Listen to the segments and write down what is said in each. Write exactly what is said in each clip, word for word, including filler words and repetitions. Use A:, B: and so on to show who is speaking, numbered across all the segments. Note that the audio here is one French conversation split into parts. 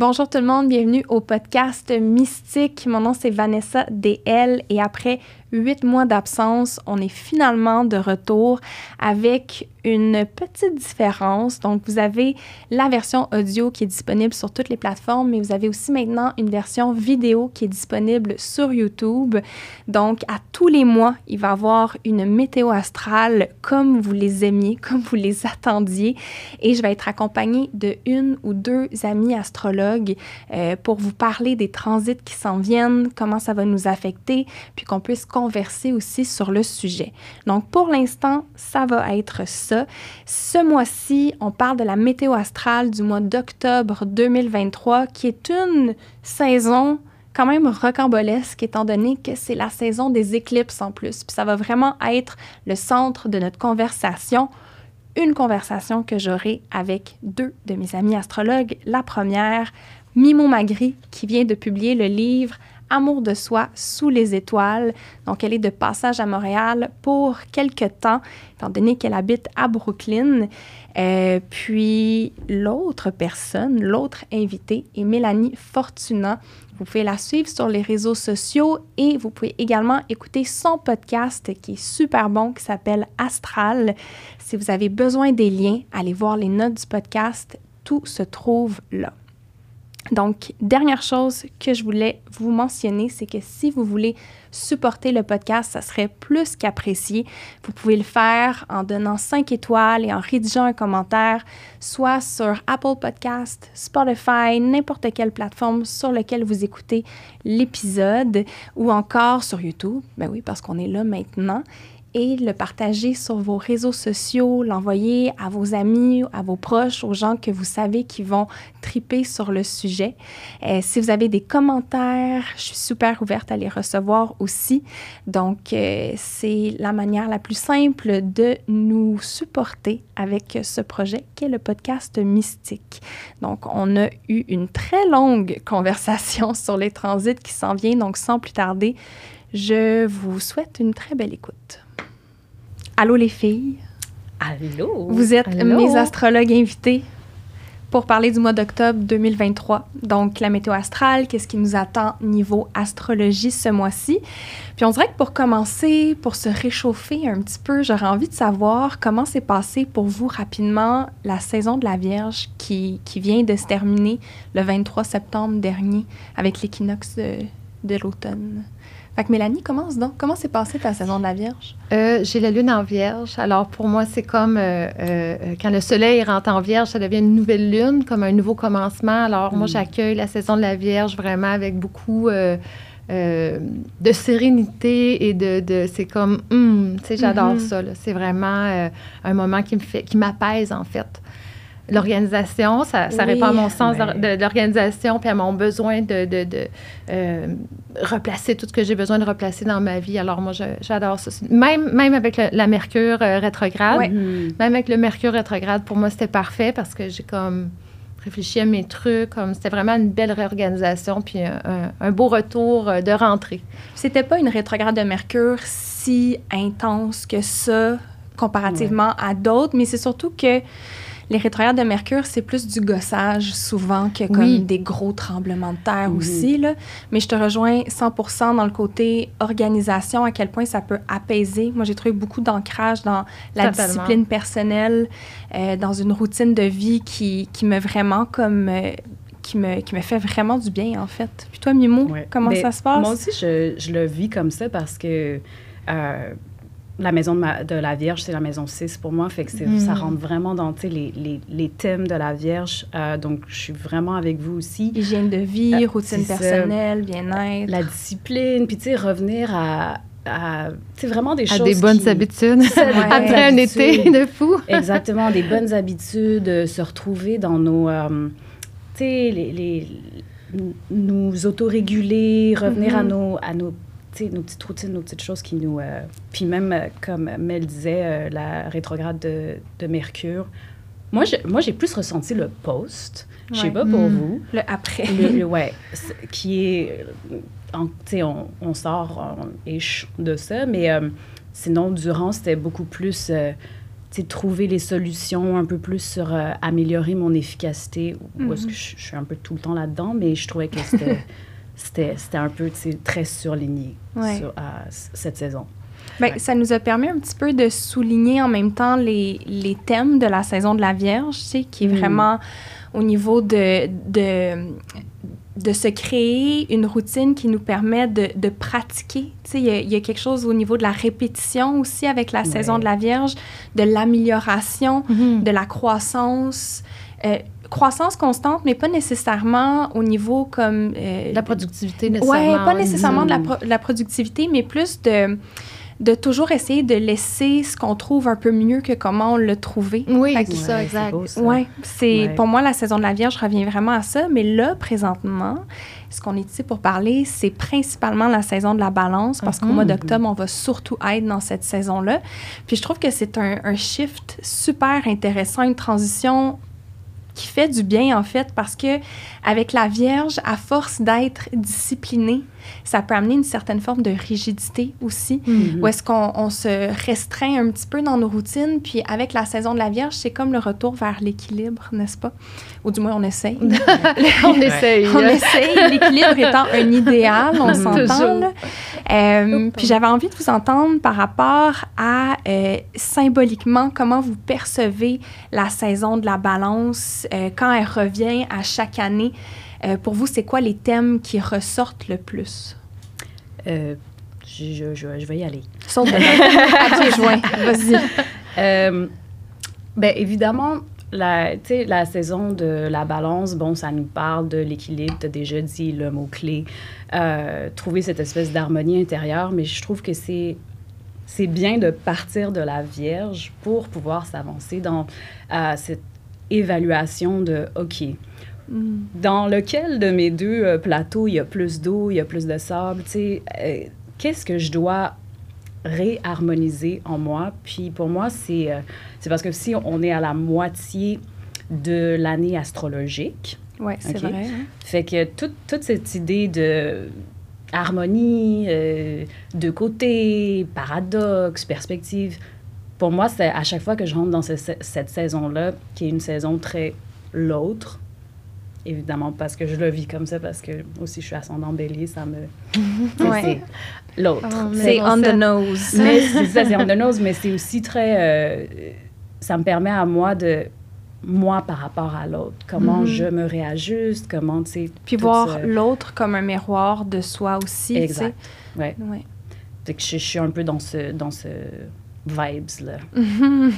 A: Bonjour tout le monde, bienvenue au podcast Mystique. Mon nom c'est Vanessa D L et après huit mois d'absence, on est finalement de retour avec une petite différence. Donc, vous avez la version audio qui est disponible sur toutes les plateformes, mais vous avez aussi maintenant une version vidéo qui est disponible sur YouTube. Donc, à tous les mois, il va y avoir une météo astrale comme vous les aimiez, comme vous les attendiez. Et je vais être accompagnée de une ou deux amis astrologues euh, pour vous parler des transits qui s'en viennent, comment ça va nous affecter, puis qu'on puisse converser aussi sur le sujet. Donc, pour l'instant, ça va être ça. Ce mois-ci, on parle de la météo astrale du mois d'octobre deux mille vingt-trois, qui est une saison quand même rocambolesque, étant donné que c'est la saison des éclipses en plus. Puis ça va vraiment être le centre de notre conversation. Une conversation que j'aurai avec deux de mes amis astrologues. La première, Mimo Magri, qui vient de publier le livre Amour de soi sous les étoiles. Donc, elle est de passage à Montréal pour quelque temps, étant donné qu'elle habite à Brooklyn. Euh, puis, l'autre personne, l'autre invitée est Mélanie Fortunat. Vous pouvez la suivre sur les réseaux sociaux et vous pouvez également écouter son podcast qui est super bon, qui s'appelle Astral. Si vous avez besoin des liens, allez voir les notes du podcast. Tout se trouve là. Donc, dernière chose que je voulais vous mentionner, c'est que si vous voulez supporter le podcast, ça serait plus qu'apprécié. Vous pouvez le faire en donnant cinq étoiles et en rédigeant un commentaire, soit sur Apple Podcast, Spotify, n'importe quelle plateforme sur laquelle vous écoutez l'épisode, ou encore sur YouTube, ben oui, parce qu'on est là maintenant, et le partager sur vos réseaux sociaux, l'envoyer à vos amis, à vos proches, aux gens que vous savez qui vont triper sur le sujet. Euh, si vous avez des commentaires, je suis super ouverte à les recevoir aussi. Donc, euh, c'est la manière la plus simple de nous supporter avec ce projet qui est le podcast Mystique. Donc, on a eu une très longue conversation sur les transits qui s'en viennent. Donc, sans plus tarder, je vous souhaite une très belle écoute. Allô les filles.
B: Allô.
A: Vous êtes
B: Allô.
A: mes astrologues invités pour parler du mois d'octobre deux mille vingt-trois. Donc, la météo astrale, qu'est-ce qui nous attend niveau astrologie ce mois-ci. Puis on dirait que pour commencer, pour se réchauffer un petit peu, j'aurais envie de savoir comment s'est passé pour vous rapidement la saison de la Vierge qui, qui vient de se terminer le vingt-trois septembre dernier avec l'équinoxe de, de l'automne. Fait que Mélanie, commence donc. Comment s'est passée ta saison de la Vierge?
B: Euh, j'ai la lune en Vierge. Alors, pour moi, c'est comme euh, euh, quand le soleil rentre en Vierge, ça devient une nouvelle lune, comme un nouveau commencement. Alors, mm. moi, j'accueille la saison de la Vierge vraiment avec beaucoup euh, euh, de sérénité et de... de c'est comme... Mm, tu sais, j'adore mm-hmm. ça. Là. C'est vraiment euh, un moment qui me fait, qui m'apaise, en fait. L'organisation, ça, ça oui, répond à mon sens ouais. de, de l'organisation puis à mon besoin de, de, de euh, replacer tout ce que j'ai besoin de replacer dans ma vie. Alors, moi, je, j'adore ça. Même, même avec le, la Mercure euh, rétrograde, ouais. mm. même avec le Mercure rétrograde, pour moi, c'était parfait parce que j'ai comme réfléchi à mes trucs. Comme, c'était vraiment une belle réorganisation puis un, un, un beau retour de rentrée.
A: C'était pas une rétrograde de Mercure si intense que ça, comparativement ouais. à d'autres, mais c'est surtout que les rétrogrades de Mercure, c'est plus du gossage souvent que comme oui. des gros tremblements de terre mm-hmm. aussi. Là. Mais je te rejoins cent pour cent dans le côté organisation, à quel point ça peut apaiser. Moi, j'ai trouvé beaucoup d'ancrage dans la Totalement. discipline personnelle, euh, dans une routine de vie qui, qui me vraiment comme... Euh, qui me, qui me fait vraiment du bien, en fait. Puis toi, Mimo, ouais. comment
C: Mais
A: ça se passe?
C: Moi aussi, je, je le vis comme ça parce que... Euh, la maison de, ma, de la Vierge, c'est la maison six pour moi. Fait que c'est, mm. ça rentre vraiment dans les, les, les thèmes de la Vierge. Euh, donc, je suis vraiment avec vous aussi.
A: Hygiène de vie, euh, routine personnelle, ça, bien-être.
C: La discipline. Puis, tu sais, revenir à... à tu sais, vraiment des
B: à
C: choses
B: des bonnes
C: qui,
B: habitudes. Ouais. Après un été de fou.
C: Exactement, des bonnes habitudes, se retrouver dans nos... Euh, tu sais, les, les, nous autoréguler, revenir mm-hmm. à nos... À nos Tu sais, nos petites routines, nos petites choses qui nous... Euh, puis même, euh, comme Mel disait, euh, la rétrograde de, de Mercure. Moi, je, moi, j'ai plus ressenti le post. Je ouais. sais pas pour mmh. vous.
A: Le après.
C: Le, le, ouais, qui est... Tu sais, on, on sort on, ish de ça, mais euh, sinon, durant, c'était beaucoup plus... Euh, tu sais, trouver les solutions un peu plus sur euh, améliorer mon efficacité, ou
A: Mm-hmm.
C: est-ce que je, je suis un peu tout le temps là-dedans, mais je trouvais que c'était, c'était, c'était un peu, tu sais, très surligné
A: Ouais.
C: sur, euh, cette saison.
A: Bien,
C: Ouais.
A: ça nous a permis un petit peu de souligner en même temps les, les thèmes de la saison de la Vierge, tu sais, qui est
C: Mm.
A: vraiment au niveau de, de, de se créer une routine qui nous permet de, de pratiquer. Tu sais, il y, a, il y a quelque chose au niveau de la répétition aussi avec la
C: Ouais.
A: saison de la Vierge, de l'amélioration,
B: Mhm.
A: de la croissance. Euh, croissance constante, mais pas nécessairement au niveau comme... euh,
B: La productivité,
A: Oui,
B: nécessairement.
A: pas
B: ouais.
A: nécessairement de la,
C: Mm.
A: pro- la productivité, mais plus de, de toujours essayer de laisser ce qu'on trouve un peu mieux que comment on l'a trouvé.
B: Oui,
A: Fait que-
B: c'est ça,
C: Ouais,
B: exact.
C: c'est beau, ça.
A: Oui, c'est
C: Ouais.
A: pour moi, la saison de la Vierge revient vraiment à ça. Mais là, présentement, ce qu'on est ici pour parler, c'est principalement la saison de la Balance, parce qu'au
B: Mhm.
A: mois d'octobre, on va surtout être dans cette saison-là. Puis je trouve que c'est un, un shift super intéressant, une transition qui fait du bien, en fait, parce que avec la Vierge, à force d'être disciplinée, ça peut amener une certaine forme de rigidité aussi,
B: Mhm.
A: où est-ce qu'on on se restreint un petit peu dans nos routines. Puis avec la saison de la Vierge, c'est comme le retour vers l'équilibre, n'est-ce pas? Ou du moins, on essaye.
B: On essaye.
A: On essaye, l'équilibre étant un idéal, on s'entend.
B: Toujours.
A: Là. Euh, puis j'avais envie de vous entendre par rapport à, euh, symboliquement, comment vous percevez la saison de la Balance, euh, quand elle revient à chaque année. Euh, pour vous, c'est quoi les thèmes qui ressortent le plus?
C: Euh, je, je, je, je vais y aller.
A: Saute dedans. À pieds joints. Vas-y.
C: Euh, ben évidemment, la, tu sais, la saison de la Balance, bon, ça nous parle de l'équilibre. Tu as déjà dit le mot-clé. Euh, trouver cette espèce d'harmonie intérieure, mais je trouve que c'est, c'est bien de partir de la Vierge pour pouvoir s'avancer dans euh, cette évaluation de, OK,
A: Mm.
C: dans lequel de mes deux euh, plateaux il y a plus d'eau, il y a plus de sable, tu sais, euh, qu'est-ce que je dois réharmoniser en moi? Puis pour moi, c'est, euh, c'est parce que si on est à la moitié de l'année astrologique,
A: Oui, c'est
C: OK.
A: vrai. Hein?
C: fait que toute, toute cette idée de harmonie, euh, deux côtés, paradoxe, perspective, pour moi, c'est à chaque fois que je rentre dans ce- cette saison-là, qui est une saison très l'autre, évidemment parce que je le vis comme ça, parce que aussi je suis ascendant bélier, ça me...
A: Ouais.
C: C'est l'autre.
B: Oh, mais
A: C'est
B: on
A: on the
B: sait.
A: nose.
C: Mais c'est ça, c'est on the nose, mais c'est aussi très... euh, ça me permet à moi de... Moi par rapport à l'autre. Comment
A: Mhm.
C: je me réajuste, comment, tu sais...
A: Puis
C: tout
A: voir
C: ça.
A: l'autre comme un miroir de soi aussi.
C: Exact. Ouais.
A: Tu sais. Ouais.
C: Fait que je, je suis un peu dans ce, dans ce vibes-là.
A: Mhm.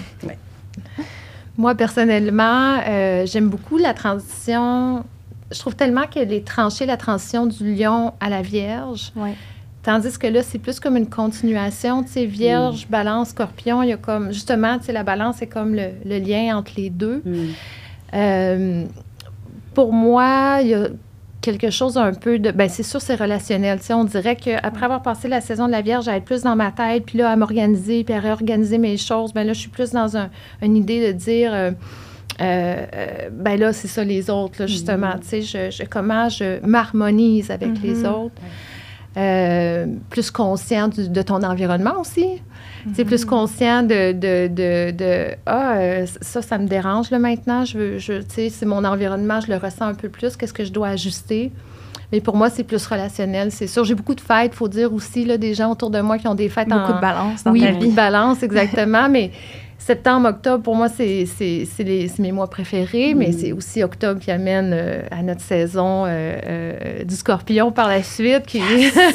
B: Moi, personnellement, euh, j'aime beaucoup la transition. Je trouve tellement qu'elle est tranchée, la transition du lion à la Vierge.
A: Ouais.
B: Tandis que là, c'est plus comme une continuation. Tu sais, Vierge, Balance, Scorpion, il y a comme... Justement, tu sais, la Balance, c'est comme le, le lien entre les deux.
C: Mm.
B: Euh, pour moi, il y a quelque chose un peu de... Bien, c'est sûr, c'est relationnel. Tu sais, on dirait qu'après avoir passé la saison de la Vierge, à être plus dans ma tête, puis là, à m'organiser, puis à réorganiser mes choses, bien là, je suis plus dans un, une idée de dire... Euh, euh, euh, ben là, c'est ça, les autres, là, justement.
C: Mhm.
B: Tu sais, je, je, comment je m'harmonise avec
A: Mhm.
B: les autres. Euh, plus conscient du- de ton environnement aussi. Tu sais, plus conscient de, de, de, de ah, euh, ça, ça me dérange là maintenant. Je veux, je, tu sais, c'est mon environnement, je le ressens un peu plus. Qu'est-ce que je dois ajuster? Mais pour moi, c'est plus relationnel, c'est sûr. J'ai beaucoup de fêtes, il faut dire aussi, là, des gens autour de moi qui ont des fêtes en...
A: Beaucoup de balance dans
B: oui,
A: ta
B: beaucoup
A: vie.
B: de balance, exactement. Mais septembre, octobre, pour moi, c'est, c'est, c'est, les, c'est mes mois préférés, mais
C: Mm.
B: c'est aussi octobre qui amène euh, à notre saison euh, euh, du Scorpion par la suite, qui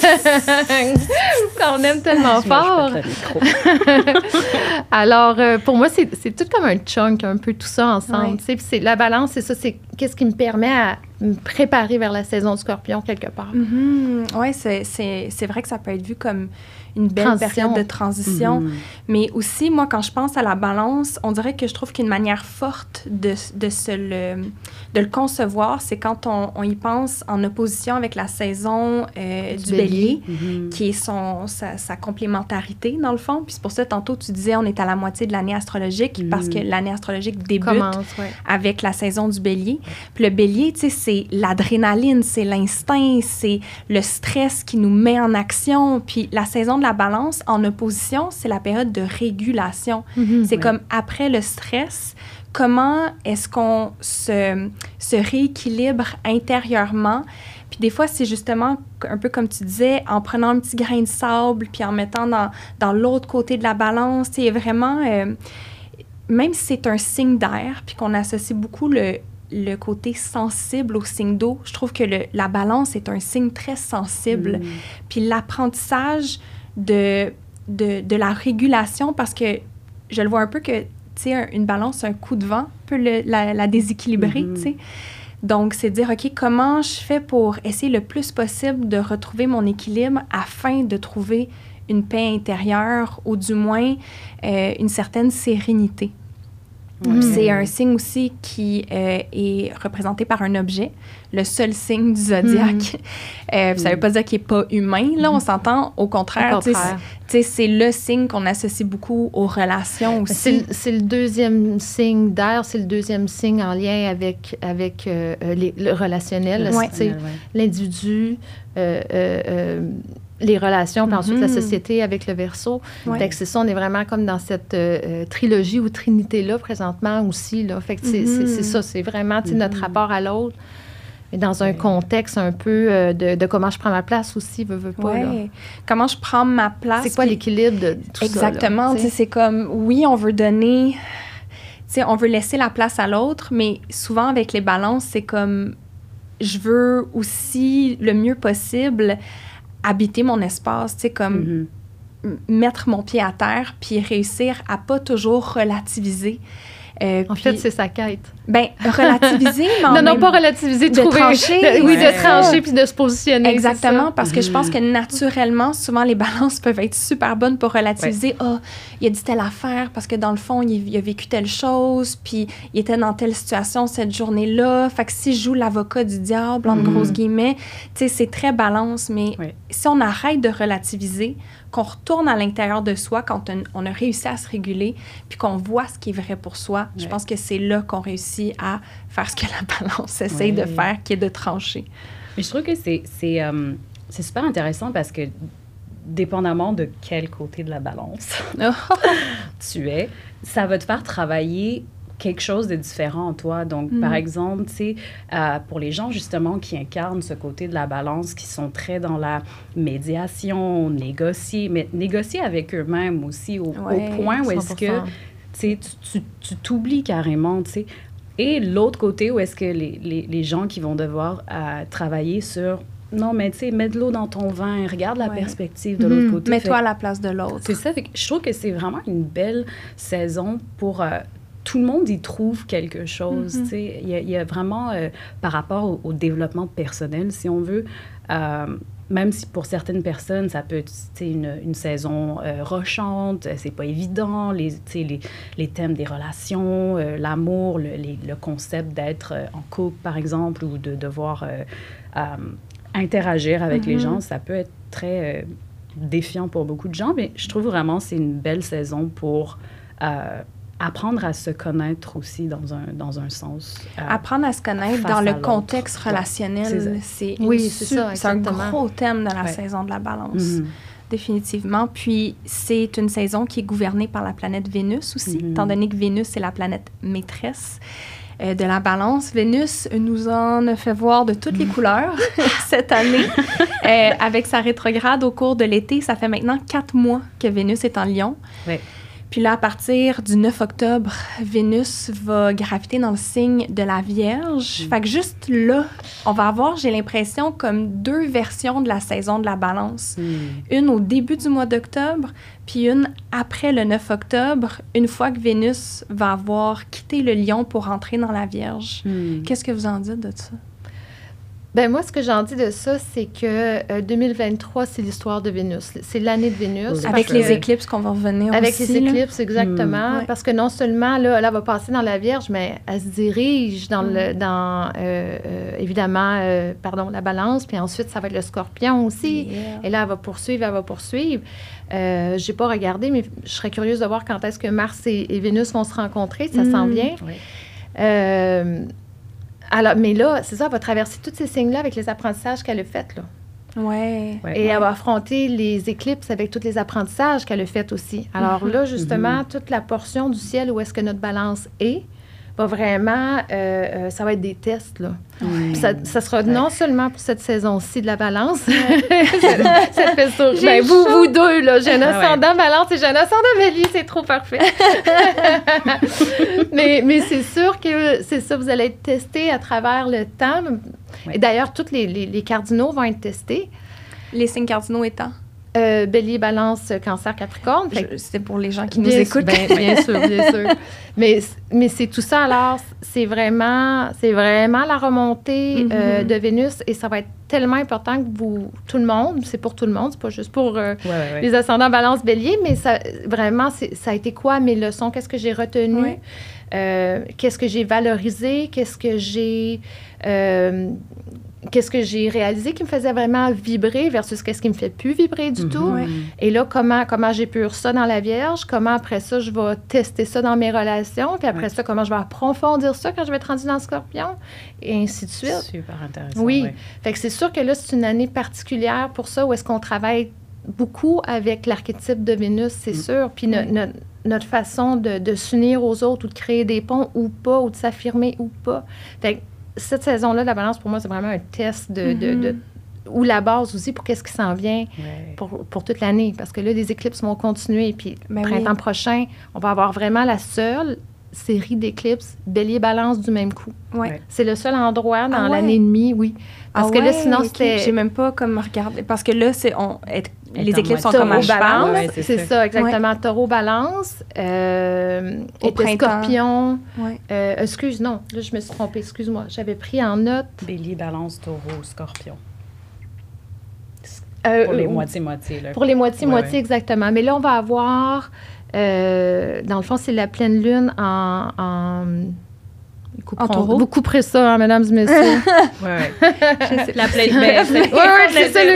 B: qu'on aime tellement
C: Moi,
B: fort.
C: je pète le micro.
B: Alors, euh, pour moi, c'est, c'est tout comme un chunk, un peu tout ça ensemble.
A: Ouais.
B: tu sais. Puis c'est, la balance, c'est ça, c'est qu'est-ce qui me permet à me préparer vers la saison du Scorpion quelque part.
A: Mhm. Oui, c'est, c'est, c'est vrai que ça peut être vu comme une belle
B: Transition.
A: période de transition.
C: Mhm.
A: Mais aussi, moi, quand je pense à la balance, on dirait que je trouve qu'une manière forte de, de, se le, de le concevoir, c'est quand on, on y pense en opposition avec la saison euh, du,
B: Du
A: bélier,
B: bélier.
C: Mhm.
A: qui est son, sa, sa complémentarité, dans le fond. Puis c'est pour ça, tantôt, tu disais, on est à la moitié de l'année astrologique,
C: Mhm.
A: parce que l'année astrologique débute
B: Commence, ouais.
A: avec la saison du bélier. Puis le bélier, tu sais, c'est l'adrénaline, c'est l'instinct, c'est le stress qui nous met en action. Puis la saison de la balance, en opposition, c'est la période de régulation. Mm-hmm, c'est oui. Comme après le stress, comment est-ce qu'on se, se rééquilibre intérieurement? Puis des fois, c'est justement, un peu comme tu disais, en prenant un petit grain de sable, puis en mettant dans, dans l'autre côté de la balance. Il y a vraiment, euh, même si c'est un signe d'air, puis qu'on associe beaucoup le, le côté sensible au signe d'eau, je trouve que le, la balance est un signe très sensible. Mm. Puis l'apprentissage de, de, de la régulation, parce que je le vois un peu que, tu sais, une balance, un coup de vent peut le, la, la déséquilibrer, mm-hmm. tu sais. Donc, c'est dire, OK, comment je fais pour essayer le plus possible de retrouver mon équilibre afin de trouver une paix intérieure ou du moins euh, une certaine sérénité. Mmh. C'est un signe aussi qui euh, est représenté par un objet, le seul signe du zodiaque. Mmh. Euh, ça ne veut pas dire qu'il n'est pas humain, là, on s'entend. Au contraire, au contraire. C'est le signe qu'on associe beaucoup aux relations aussi.
B: C'est le deuxième signe d'air, c'est le deuxième signe en lien avec, avec euh, les, le relationnel. Ouais. Ouais. L'individu, euh, euh, euh, les relations, puis mm-hmm. ensuite la société avec le Verseau. Ouais. Fait que c'est ça, on est vraiment comme dans cette euh, trilogie ou trinité-là présentement aussi. Là. Fait que mm-hmm. c'est ça, c'est vraiment mm-hmm. notre rapport à l'autre. Mais dans un contexte un peu euh, de, de comment je prends ma place aussi, veux, veux pas.
A: Ouais.
B: Là.
A: Comment je prends ma place.
B: C'est quoi puis... l'équilibre de tout
A: Exactement, ça? Exactement. C'est comme, oui, on veut donner, on veut laisser la place à l'autre, mais souvent avec les balances, c'est comme, je veux aussi le mieux possible habiter mon espace, tu sais, comme mm-hmm. m- mettre mon pied à terre puis réussir à pas toujours relativiser.
B: Euh, en puis, fait, c'est sa quête.
A: Bien, relativiser, mais en
B: Non, non,
A: même...
B: pas relativiser,
A: de
B: trouver...
A: trancher.
B: De, oui,
A: ouais.
B: de trancher puis de se positionner.
A: Exactement, parce que mmh. je pense que naturellement, souvent, les balances peuvent être super bonnes pour relativiser. Ah, ouais. oh, il a dit telle affaire parce que dans le fond, il, il a vécu telle chose, puis il était dans telle situation cette journée-là. Fait que si je joue l'avocat du diable, entre mmh. grosses guillemets, tu sais, c'est très balance, mais ouais. si on arrête de relativiser, qu'on retourne à l'intérieur de soi quand on, on a réussi à se réguler, puis qu'on voit ce qui est vrai pour soi, ouais. je pense que c'est là qu'on réussit à faire ce que la balance essaye ouais. de faire, qui est de trancher.
D: Mais je trouve que c'est, c'est, euh, c'est super intéressant parce que, dépendamment de quel côté de la balance tu es, ça va te faire travailler quelque chose de différent en toi. Donc, mm. par exemple, tu sais, euh, pour les gens, justement, qui incarnent ce côté de la balance, qui sont très dans la médiation, négocier, mais négocier avec eux-mêmes aussi, au, ouais, au point où est-ce que, tu sais, tu, tu t'oublies carrément, tu sais. Et l'autre côté, où est-ce que les, les, les gens qui vont devoir euh, travailler sur... Non, mais tu sais, mets de l'eau dans ton vin, regarde la ouais. perspective de mmh. l'autre côté.
A: Mets-toi à la place de l'autre.
D: C'est ça. Fait que je trouve que c'est vraiment une belle saison pour... Euh, tout le monde y trouve quelque chose, mm-hmm. tu sais. Il y a, il y a vraiment, euh, par rapport au, au développement personnel, si on veut, euh, même si pour certaines personnes, ça peut être, tu sais, une, une saison euh, rochante, c'est pas évident, les, tu sais, les, les thèmes des relations, euh, l'amour, le, les, le concept d'être euh, en couple, par exemple, ou de devoir euh, euh, interagir avec mm-hmm. les gens, ça peut être très euh, défiant pour beaucoup de gens, mais je trouve vraiment que c'est une belle saison pour... Euh, apprendre à se connaître aussi dans un, dans un sens. Euh,
A: apprendre à se connaître dans le contexte relationnel, c'est,
B: oui, c'est, ça,
A: c'est un gros thème de la ouais. saison de la balance, mm-hmm. définitivement. Puis, c'est une saison qui est gouvernée par la planète Vénus aussi, mm-hmm. étant donné que Vénus, c'est la planète maîtresse euh, de la balance. Vénus nous en a fait voir de toutes les couleurs cette année. euh, avec sa rétrograde au cours de l'été, ça fait maintenant quatre mois que Vénus est en Lion.
D: Oui.
A: Puis là, à partir du neuf octobre, Vénus va graviter dans le signe de la Vierge. Mm. Fait que juste là, on va avoir, j'ai l'impression, comme deux versions de la saison de la balance. Mm. Une au début du mois d'octobre, puis une après le neuf octobre, une fois que Vénus va avoir quitté le Lion pour entrer dans la Vierge. Mm. Qu'est-ce que vous en dites de ça?
B: Ben moi, ce que j'en dis de ça, c'est que euh, deux mille vingt-trois, c'est l'histoire de Vénus. C'est l'année de Vénus.
A: Avec les éclipses qu'on va revenir
B: avec
A: aussi.
B: Avec les éclipses, là. Exactement. Mmh.
A: Ouais.
B: Parce que non seulement, là, elle va passer dans la Vierge, mais elle se dirige dans, mmh. le, dans euh, euh, évidemment, euh, pardon, la Balance, puis ensuite, ça va être le Scorpion aussi. Yeah. Et là, elle va poursuivre, elle va poursuivre. Euh, j'ai pas regardé, mais je serais curieuse de voir quand est-ce que Mars et, et Vénus vont se rencontrer. Ça mmh. s'en vient.
D: Oui.
B: Euh, Alors, mais là, c'est ça, elle va traverser tous ces signes-là avec les apprentissages qu'elle a faits, là.
A: Ouais.
B: Et elle va affronter les éclipses avec tous les apprentissages qu'elle a faits aussi. Alors
A: Mm-hmm.
B: là, justement, mm-hmm. toute la portion du ciel où est-ce que notre balance est, va vraiment, euh, euh, ça va être des tests, là.
C: Ouais.
B: Ça, ça sera ouais. non seulement pour cette saison-ci de la balance, ouais. ça, ça fait ça. Ben, vous, vous deux, là, j'ai un ascendant ah ouais. balance et j'ai un ascendant bélier, c'est trop parfait. mais mais c'est sûr que c'est ça, vous allez être testé à travers le temps. Ouais. Et d'ailleurs, tous les, les, les cardinaux vont être testés.
A: Les signes cardinaux étant?
B: Euh, bélier, balance, cancer, capricorne.
A: Je, c'est pour les gens qui nous
B: bien,
A: écoutent.
B: Bien, bien sûr, bien sûr. Mais, mais c'est tout ça, alors, c'est vraiment, c'est vraiment la remontée mm-hmm. euh, de Vénus et ça va être tellement important que vous, tout le monde, c'est pour tout le monde, c'est pas juste pour euh, ouais, ouais, ouais. les ascendants balance, bélier, mais ça, vraiment, c'est, ça a été quoi mes leçons? Qu'est-ce que j'ai retenu? Ouais. Euh, qu'est-ce que j'ai valorisé? Qu'est-ce que j'ai... Euh, Qu'est-ce que j'ai réalisé qui me faisait vraiment vibrer versus qu'est-ce qui me fait plus vibrer du mm-hmm. tout. Ouais. Et là, comment, comment j'épure ça dans la Vierge, comment après ça, je vais tester ça dans mes relations, puis après ouais. ça, comment je vais approfondir ça quand je vais être rendue dans le Scorpion, et ainsi de suite.
C: Super intéressant.
B: Oui.
C: Ouais.
B: Fait que c'est sûr que là, c'est une année particulière pour ça, où est-ce qu'on travaille beaucoup avec l'archétype de Vénus, c'est mm. sûr, puis no, no, notre façon de, de s'unir aux autres ou de créer des ponts ou pas, ou de s'affirmer ou pas. Fait que cette saison-là, la balance, pour moi, c'est vraiment un test de, mm-hmm. de, de, ou la base aussi pour qu'est-ce qui s'en vient ouais. pour, pour toute l'année. Parce que là, les éclipses vont continuer. Puis, ben printemps oui. prochain, on va avoir vraiment la seule série d'éclipses bélier-balance du même coup.
A: Ouais.
B: C'est le seul endroit dans
A: ah ouais.
B: l'année et demie, oui. Parce ah que ouais, là, sinon, c'était...
A: Okay. J'ai même pas comme regardé. Parce que là, c'est on, être, les éclipses sont comme à cheval.
B: Ouais, c'est, c'est ça, ça exactement. Ouais. Taureau-balance, euh, et Scorpion. Ouais. Euh, excuse, non, là, je me suis trompée. Excuse-moi. J'avais pris en note...
C: Bélier-balance, taureau, scorpion.
B: Euh,
C: pour les euh, moitiés-moitiés. Là.
B: Pour les moitiés-moitiés, ouais, ouais. exactement. Mais là, on va avoir... Euh, dans le fond, c'est la pleine lune en... en
A: En taureau.
B: Vous couperez ça, hein, mesdames et messieurs.
C: Oui, oui. La pleine lune.
B: Oui, oui, c'est ça.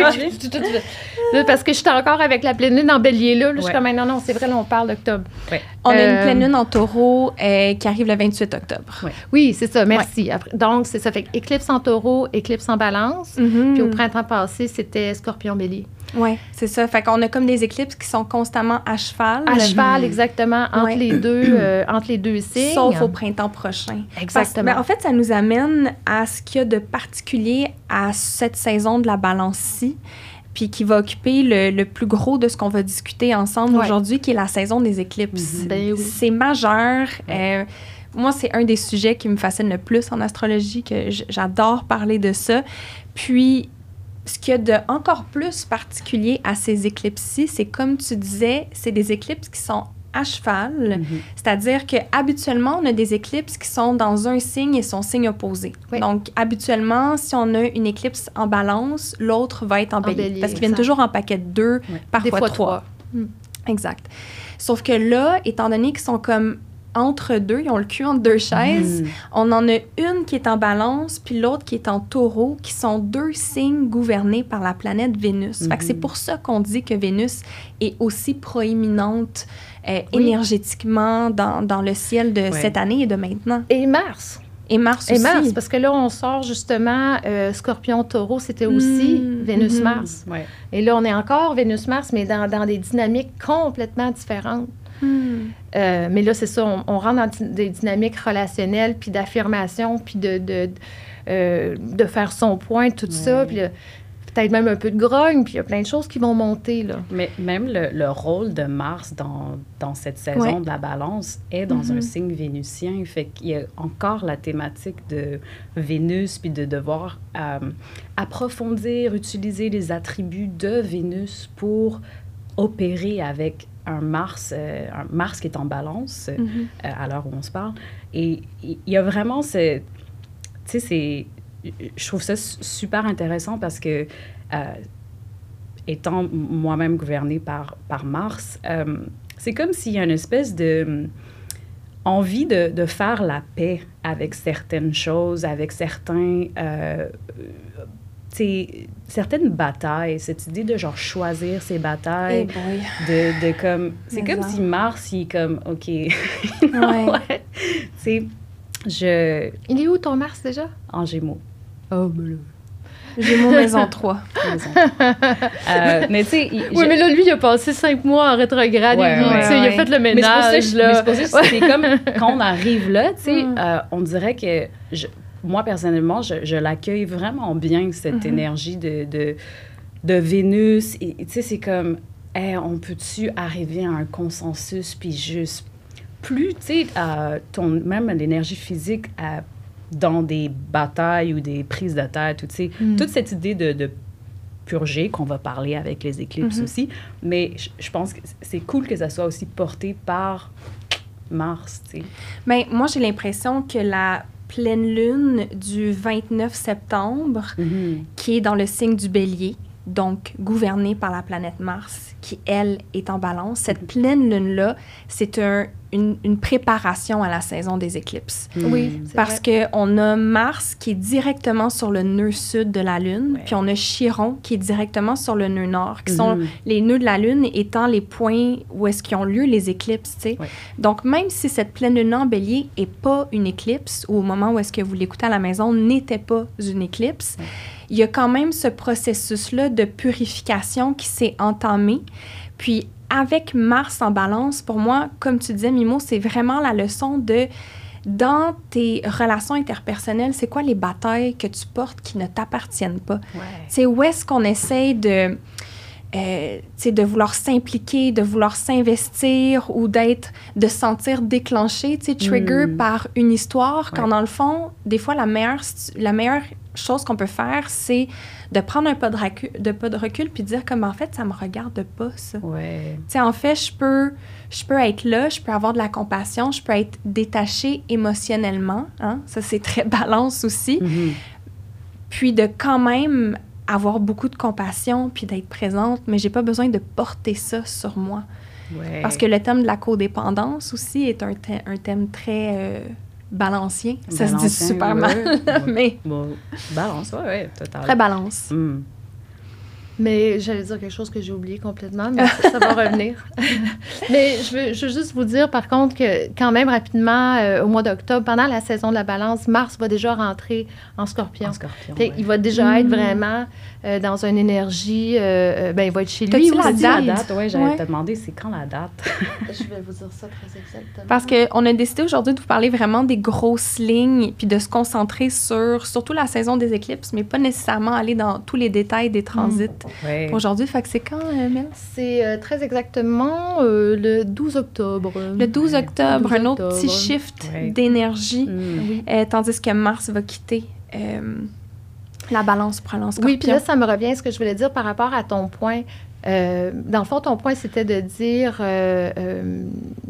B: Le... Parce que je suis encore avec la pleine lune en bélier, là. là ouais. Je suis comme, non, non, c'est vrai, là, on parle d'octobre.
A: Ouais. On euh... a une pleine lune en taureau euh, qui arrive le vingt-huit octobre.
B: Ouais. Oui, c'est ça, merci. Ouais. Après, donc, c'est ça. Fait éclipse en taureau, éclipse en balance. Mm-hmm. Puis au printemps passé, c'était scorpion-bélier.
A: Oui, c'est ça. Fait qu'on a comme des éclipses qui sont constamment à cheval.
B: À cheval, exactement, entre, ouais. les, deux, euh, entre les deux signes.
A: Sauf au printemps prochain.
B: Exactement.
A: Parce, ben, en fait, ça nous amène à ce qu'il y a de particulier à cette saison de la balance-ci, puis qui va occuper le, le plus gros de ce qu'on va discuter ensemble ouais. aujourd'hui, qui est la saison des éclipses.
B: Mm-hmm. Ben oui.
A: C'est majeur. Ouais. Euh, moi, c'est un des sujets qui me fascine le plus en astrologie, que j'adore parler de ça. Puis, ce qu'il y a de encore plus particulier à ces éclipses-ci, c'est comme tu disais, c'est des éclipses qui sont à cheval, mm-hmm. c'est-à-dire qu'habituellement, on a des éclipses qui sont dans un signe et son signe opposé. Oui. Donc, habituellement, si on a une éclipse en balance, l'autre va être en, en bélier, bélier, parce qu'ils viennent toujours en paquet de deux, oui. parfois trois. trois. Mm. Exact. Sauf que là, étant donné qu'ils sont comme entre deux, ils ont le cul entre deux chaises, mm. on en a une qui est en balance, puis l'autre qui est en taureau, qui sont deux signes gouvernés par la planète Vénus. Mm-hmm. Fait que c'est pour ça qu'on dit que Vénus est aussi proéminente euh, oui. énergétiquement dans, dans le ciel de oui. cette année et de maintenant.
B: Et Mars.
A: Et Mars aussi.
B: Et Mars, parce que là, on sort justement euh, Scorpion-Taureau, c'était aussi mmh, Vénus-Mars.
C: Mmh, ouais.
B: Et là, on est encore Vénus-Mars, mais dans, dans des dynamiques complètement différentes.
A: Mmh.
B: Euh, mais là, c'est ça, on, on rentre dans des dynamiques relationnelles, puis d'affirmation, puis de, de, euh, de faire son point, tout ouais. ça. Puis là, peut-être même un peu de grogne, puis il y a plein de choses qui vont monter, là.
C: Mais même le, le rôle de Mars dans, dans cette saison ouais. de la balance est dans mm-hmm. un signe vénusien. Fait qu'il y a encore la thématique de Vénus, puis de devoir euh, approfondir, utiliser les attributs de Vénus pour opérer avec un Mars, euh, un Mars qui est en balance mm-hmm. euh, à l'heure où on se parle. Et il y a vraiment ce... Tu sais, c'est... Je trouve ça super intéressant parce que, euh, étant moi-même gouvernée par, par Mars, euh, c'est comme s'il y a une espèce de euh, envie de, de faire la paix avec certaines choses, avec certains... Euh, c'est certaines batailles, cette idée de genre choisir ses batailles,
A: hey
C: de, de comme... C'est Mais comme ça. Si Mars, il est comme, OK,
A: ouais.
C: ouais. C'est...
D: je...
B: Il est où ton Mars déjà?
D: En Gémeaux.
B: Oh, ben là.
A: Gémeaux maison trois.
D: Maison. euh, mais tu sais...
B: Oui, mais là, lui, il a passé cinq mois en rétrograde.
D: Ouais,
B: il,
D: ouais,
B: tu sais, il a
A: ouais.
B: fait le
D: Mais
B: ménage,
D: c'est
B: là.
D: pour ça, c'est, c'est comme quand on arrive là, tu sais,
A: Mm.
D: euh, on dirait que je- moi, personnellement, je, je l'accueille vraiment bien, cette
A: Mm-hmm.
D: énergie de, de, de Vénus. Et tu sais, c'est comme, hey, on peut-tu arriver à un consensus, puis juste plus, tu sais, euh, ton, même l'énergie physique euh, dans des batailles ou des prises de tête, ou, tu sais,
B: Mm.
D: toute cette idée de, de purger, qu'on va parler avec les éclipses
A: Mhm.
D: aussi, mais je, je pense que c'est cool que ça soit aussi porté par Mars, tu sais.
A: Mais moi, j'ai l'impression que la pleine lune du vingt-neuf septembre, qui est dans le signe du Bélier, donc gouvernée par la planète Mars, qui, elle, est en balance, cette pleine lune-là, c'est un, une, une préparation à la saison des éclipses.
B: Oui, c'est
A: Parce qu'on a Mars qui est directement sur le nœud sud de la Lune,
D: Ouais.
A: puis on a Chiron qui est directement sur le nœud nord, qui sont
D: Mhm.
A: les nœuds de la Lune étant les points où est-ce qu'ils ont lieu les éclipses, tu sais.
D: Ouais.
A: Donc, même si cette pleine lune en bélier n'est pas une éclipse, ou au moment où est-ce que vous l'écoutez à la maison n'était pas une éclipse,
D: Ouais.
A: il y a quand même ce processus-là de purification qui s'est entamé. Puis, avec Mars en balance, pour moi, comme tu disais, Mimo, c'est vraiment la leçon de, dans tes relations interpersonnelles, c'est quoi les batailles que tu portes qui ne t'appartiennent pas?
D: Ouais.
A: Tu sais, où est-ce qu'on essaye de, euh, tu sais, de vouloir s'impliquer, de vouloir s'investir ou d'être, de se sentir déclenché, tu sais, trigger
D: Mm.
A: par une histoire, quand
D: Ouais.
A: dans le fond, des fois, la meilleure, la meilleure chose qu'on peut faire, c'est de prendre un pas de recul, de pas de recul puis de dire comme, en fait, ça me regarde pas, ça.
D: Ouais.
A: Tu sais, en fait, je peux, je peux être là, je peux avoir de la compassion, je peux être détachée émotionnellement, hein? Ça, c'est très balance aussi.
D: Mhm.
A: Puis de quand même avoir beaucoup de compassion puis d'être présente, mais j'ai pas besoin de porter ça sur moi.
D: Ouais.
A: Parce que le thème de la codépendance aussi est un, thè- un thème très euh, balancien. Ça se dit
D: Balancien,
A: super
D: ouais.
A: mal,
D: Ouais.
A: mais
D: Bon, balance, ouais, ouais, total.
A: très balance.
D: Mm.
B: Mais j'allais dire quelque chose que j'ai oublié complètement, mais ça, ça va revenir. Mais je veux, je veux juste vous dire, par contre, que quand même rapidement, euh, au mois d'octobre, pendant la saison de la balance, Mars va déjà rentrer en Scorpion.
D: En Scorpion,
B: Fait
D: ouais.
B: Il va déjà
A: Mm.
B: être vraiment euh, dans une énergie... euh, euh, ben, il va être chez
A: T'as-tu
B: lui
A: la
B: aussi.
D: La
A: date?
D: date, ouais, j'allais
A: Ouais.
D: te demander, c'est quand la date?
B: Je vais vous dire ça très exactement.
A: Parce qu'on a décidé aujourd'hui de vous parler vraiment des grosses lignes puis de se concentrer sur surtout la saison des éclipses, mais pas nécessairement aller dans tous les détails des transits
D: Ouais.
A: aujourd'hui. Fait que c'est quand, euh, Mel?
B: C'est euh, très exactement euh, le douze octobre.
A: Le douze octobre,
B: douze
A: un autre
B: octobre.
A: petit shift
D: Ouais.
A: d'énergie,
D: Mm.
B: Oui.
A: euh, tandis que Mars va quitter euh, la balance pour aller en Scorpion.
B: Oui, puis là, ça me revient à ce que je voulais dire par rapport à ton point. Euh, dans le fond, ton point, c'était de dire... euh, euh,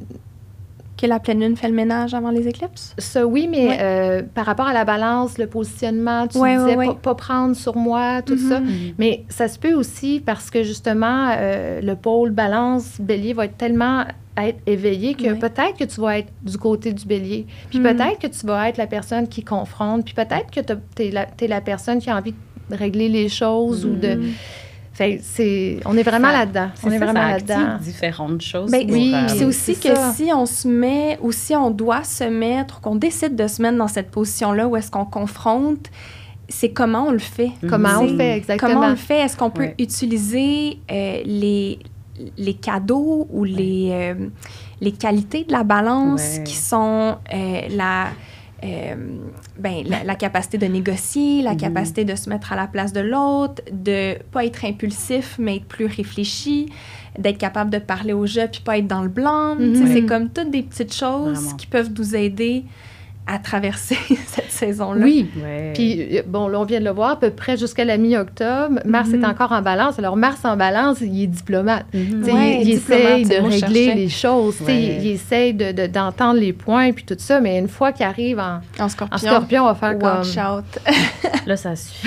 A: Que la pleine lune fait le ménage avant les éclipses?
B: ça, oui, mais
A: Ouais.
B: euh, par rapport à la balance, le positionnement, tu
A: Ouais,
B: disais
A: ouais,
B: Pas,
A: ouais.
B: pas prendre sur moi, tout
A: Mhm.
B: ça.
D: Mhm.
B: Mais ça se peut aussi parce que, justement, euh, le pôle balance bélier va être tellement être éveillé que
A: Ouais.
B: peut-être que tu vas être du côté du bélier. Puis
A: Mhm.
B: peut-être que tu vas être la personne qui confronte. Puis peut-être que tu es la, t'es la personne qui a envie de régler les choses ou de...
A: Mhm.
B: Fait que c'est... On est vraiment
D: Ça-
B: là-dedans.
D: C'est
B: On est
D: ça,
B: vraiment
D: ça
B: là-dedans.
D: active différentes choses.
A: Ben,
D: pour,
B: oui,
D: euh,
A: c'est aussi
B: c'est
A: que
B: ça.
A: si on se met, ou si on doit se mettre, qu'on décide de se mettre dans cette position-là où est-ce qu'on confronte, c'est comment on le fait.
B: Comment on
A: C'est-
B: fait exactement.
A: Comment on le fait? Est-ce qu'on peut
D: Ouais.
A: utiliser euh, les, les cadeaux ou les, euh, les qualités de la balance
D: Ouais.
A: qui sont euh, la, euh, ben, la, la capacité de négocier, la
D: Mhm.
A: capacité de se mettre à la place de l'autre, de pas être impulsif, mais être plus réfléchi, d'être capable de parler au jeu puis pas être dans le blanc. Tu sais,
B: Mhm.
A: C'est comme toutes des petites choses
D: Vraiment.
A: qui peuvent nous aider à traverser cette saison-là.
B: Oui.
D: Ouais.
B: Puis, euh, bon, là, on vient de le voir, à peu près jusqu'à la mi-octobre. Mars
A: Mhm.
B: est encore en balance. Alors, Mars en balance, il est diplomate.
D: Mhm.
B: Tu sais,
A: Ouais,
B: il, il
A: diplomate,
B: essaye
A: c'est
B: de
A: le mot que je
B: régler
A: cherchais.
B: les choses. tu sais,
D: Ouais.
B: Il, il essaye de, de- d'entendre les points puis tout ça. Mais une fois qu'il arrive en,
A: En scorpion.
B: en scorpion, on va faire
A: Watch
B: comme...
A: out.
D: Là, ça suffit.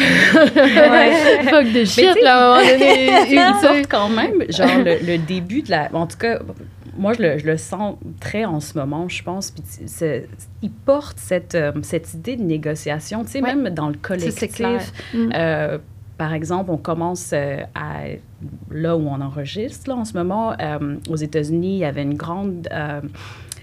B: Ouais. Fuck de shit,
D: tu sais,
B: là, à un moment donné.
D: Il
B: Tu sais.
D: porte quand même, genre, le, le début de la... En tout cas, moi, je le, je le sens très en ce moment, je pense. Puis c'est- il porte cette, euh, cette idée de négociation, tu sais,
B: Ouais.
D: même dans le
B: C'est
D: collectif.
B: clair.
A: Mm.
D: Euh, par exemple, on commence euh, à... Là où on enregistre, là, en ce moment, euh, aux États-Unis, il y avait une grande... euh,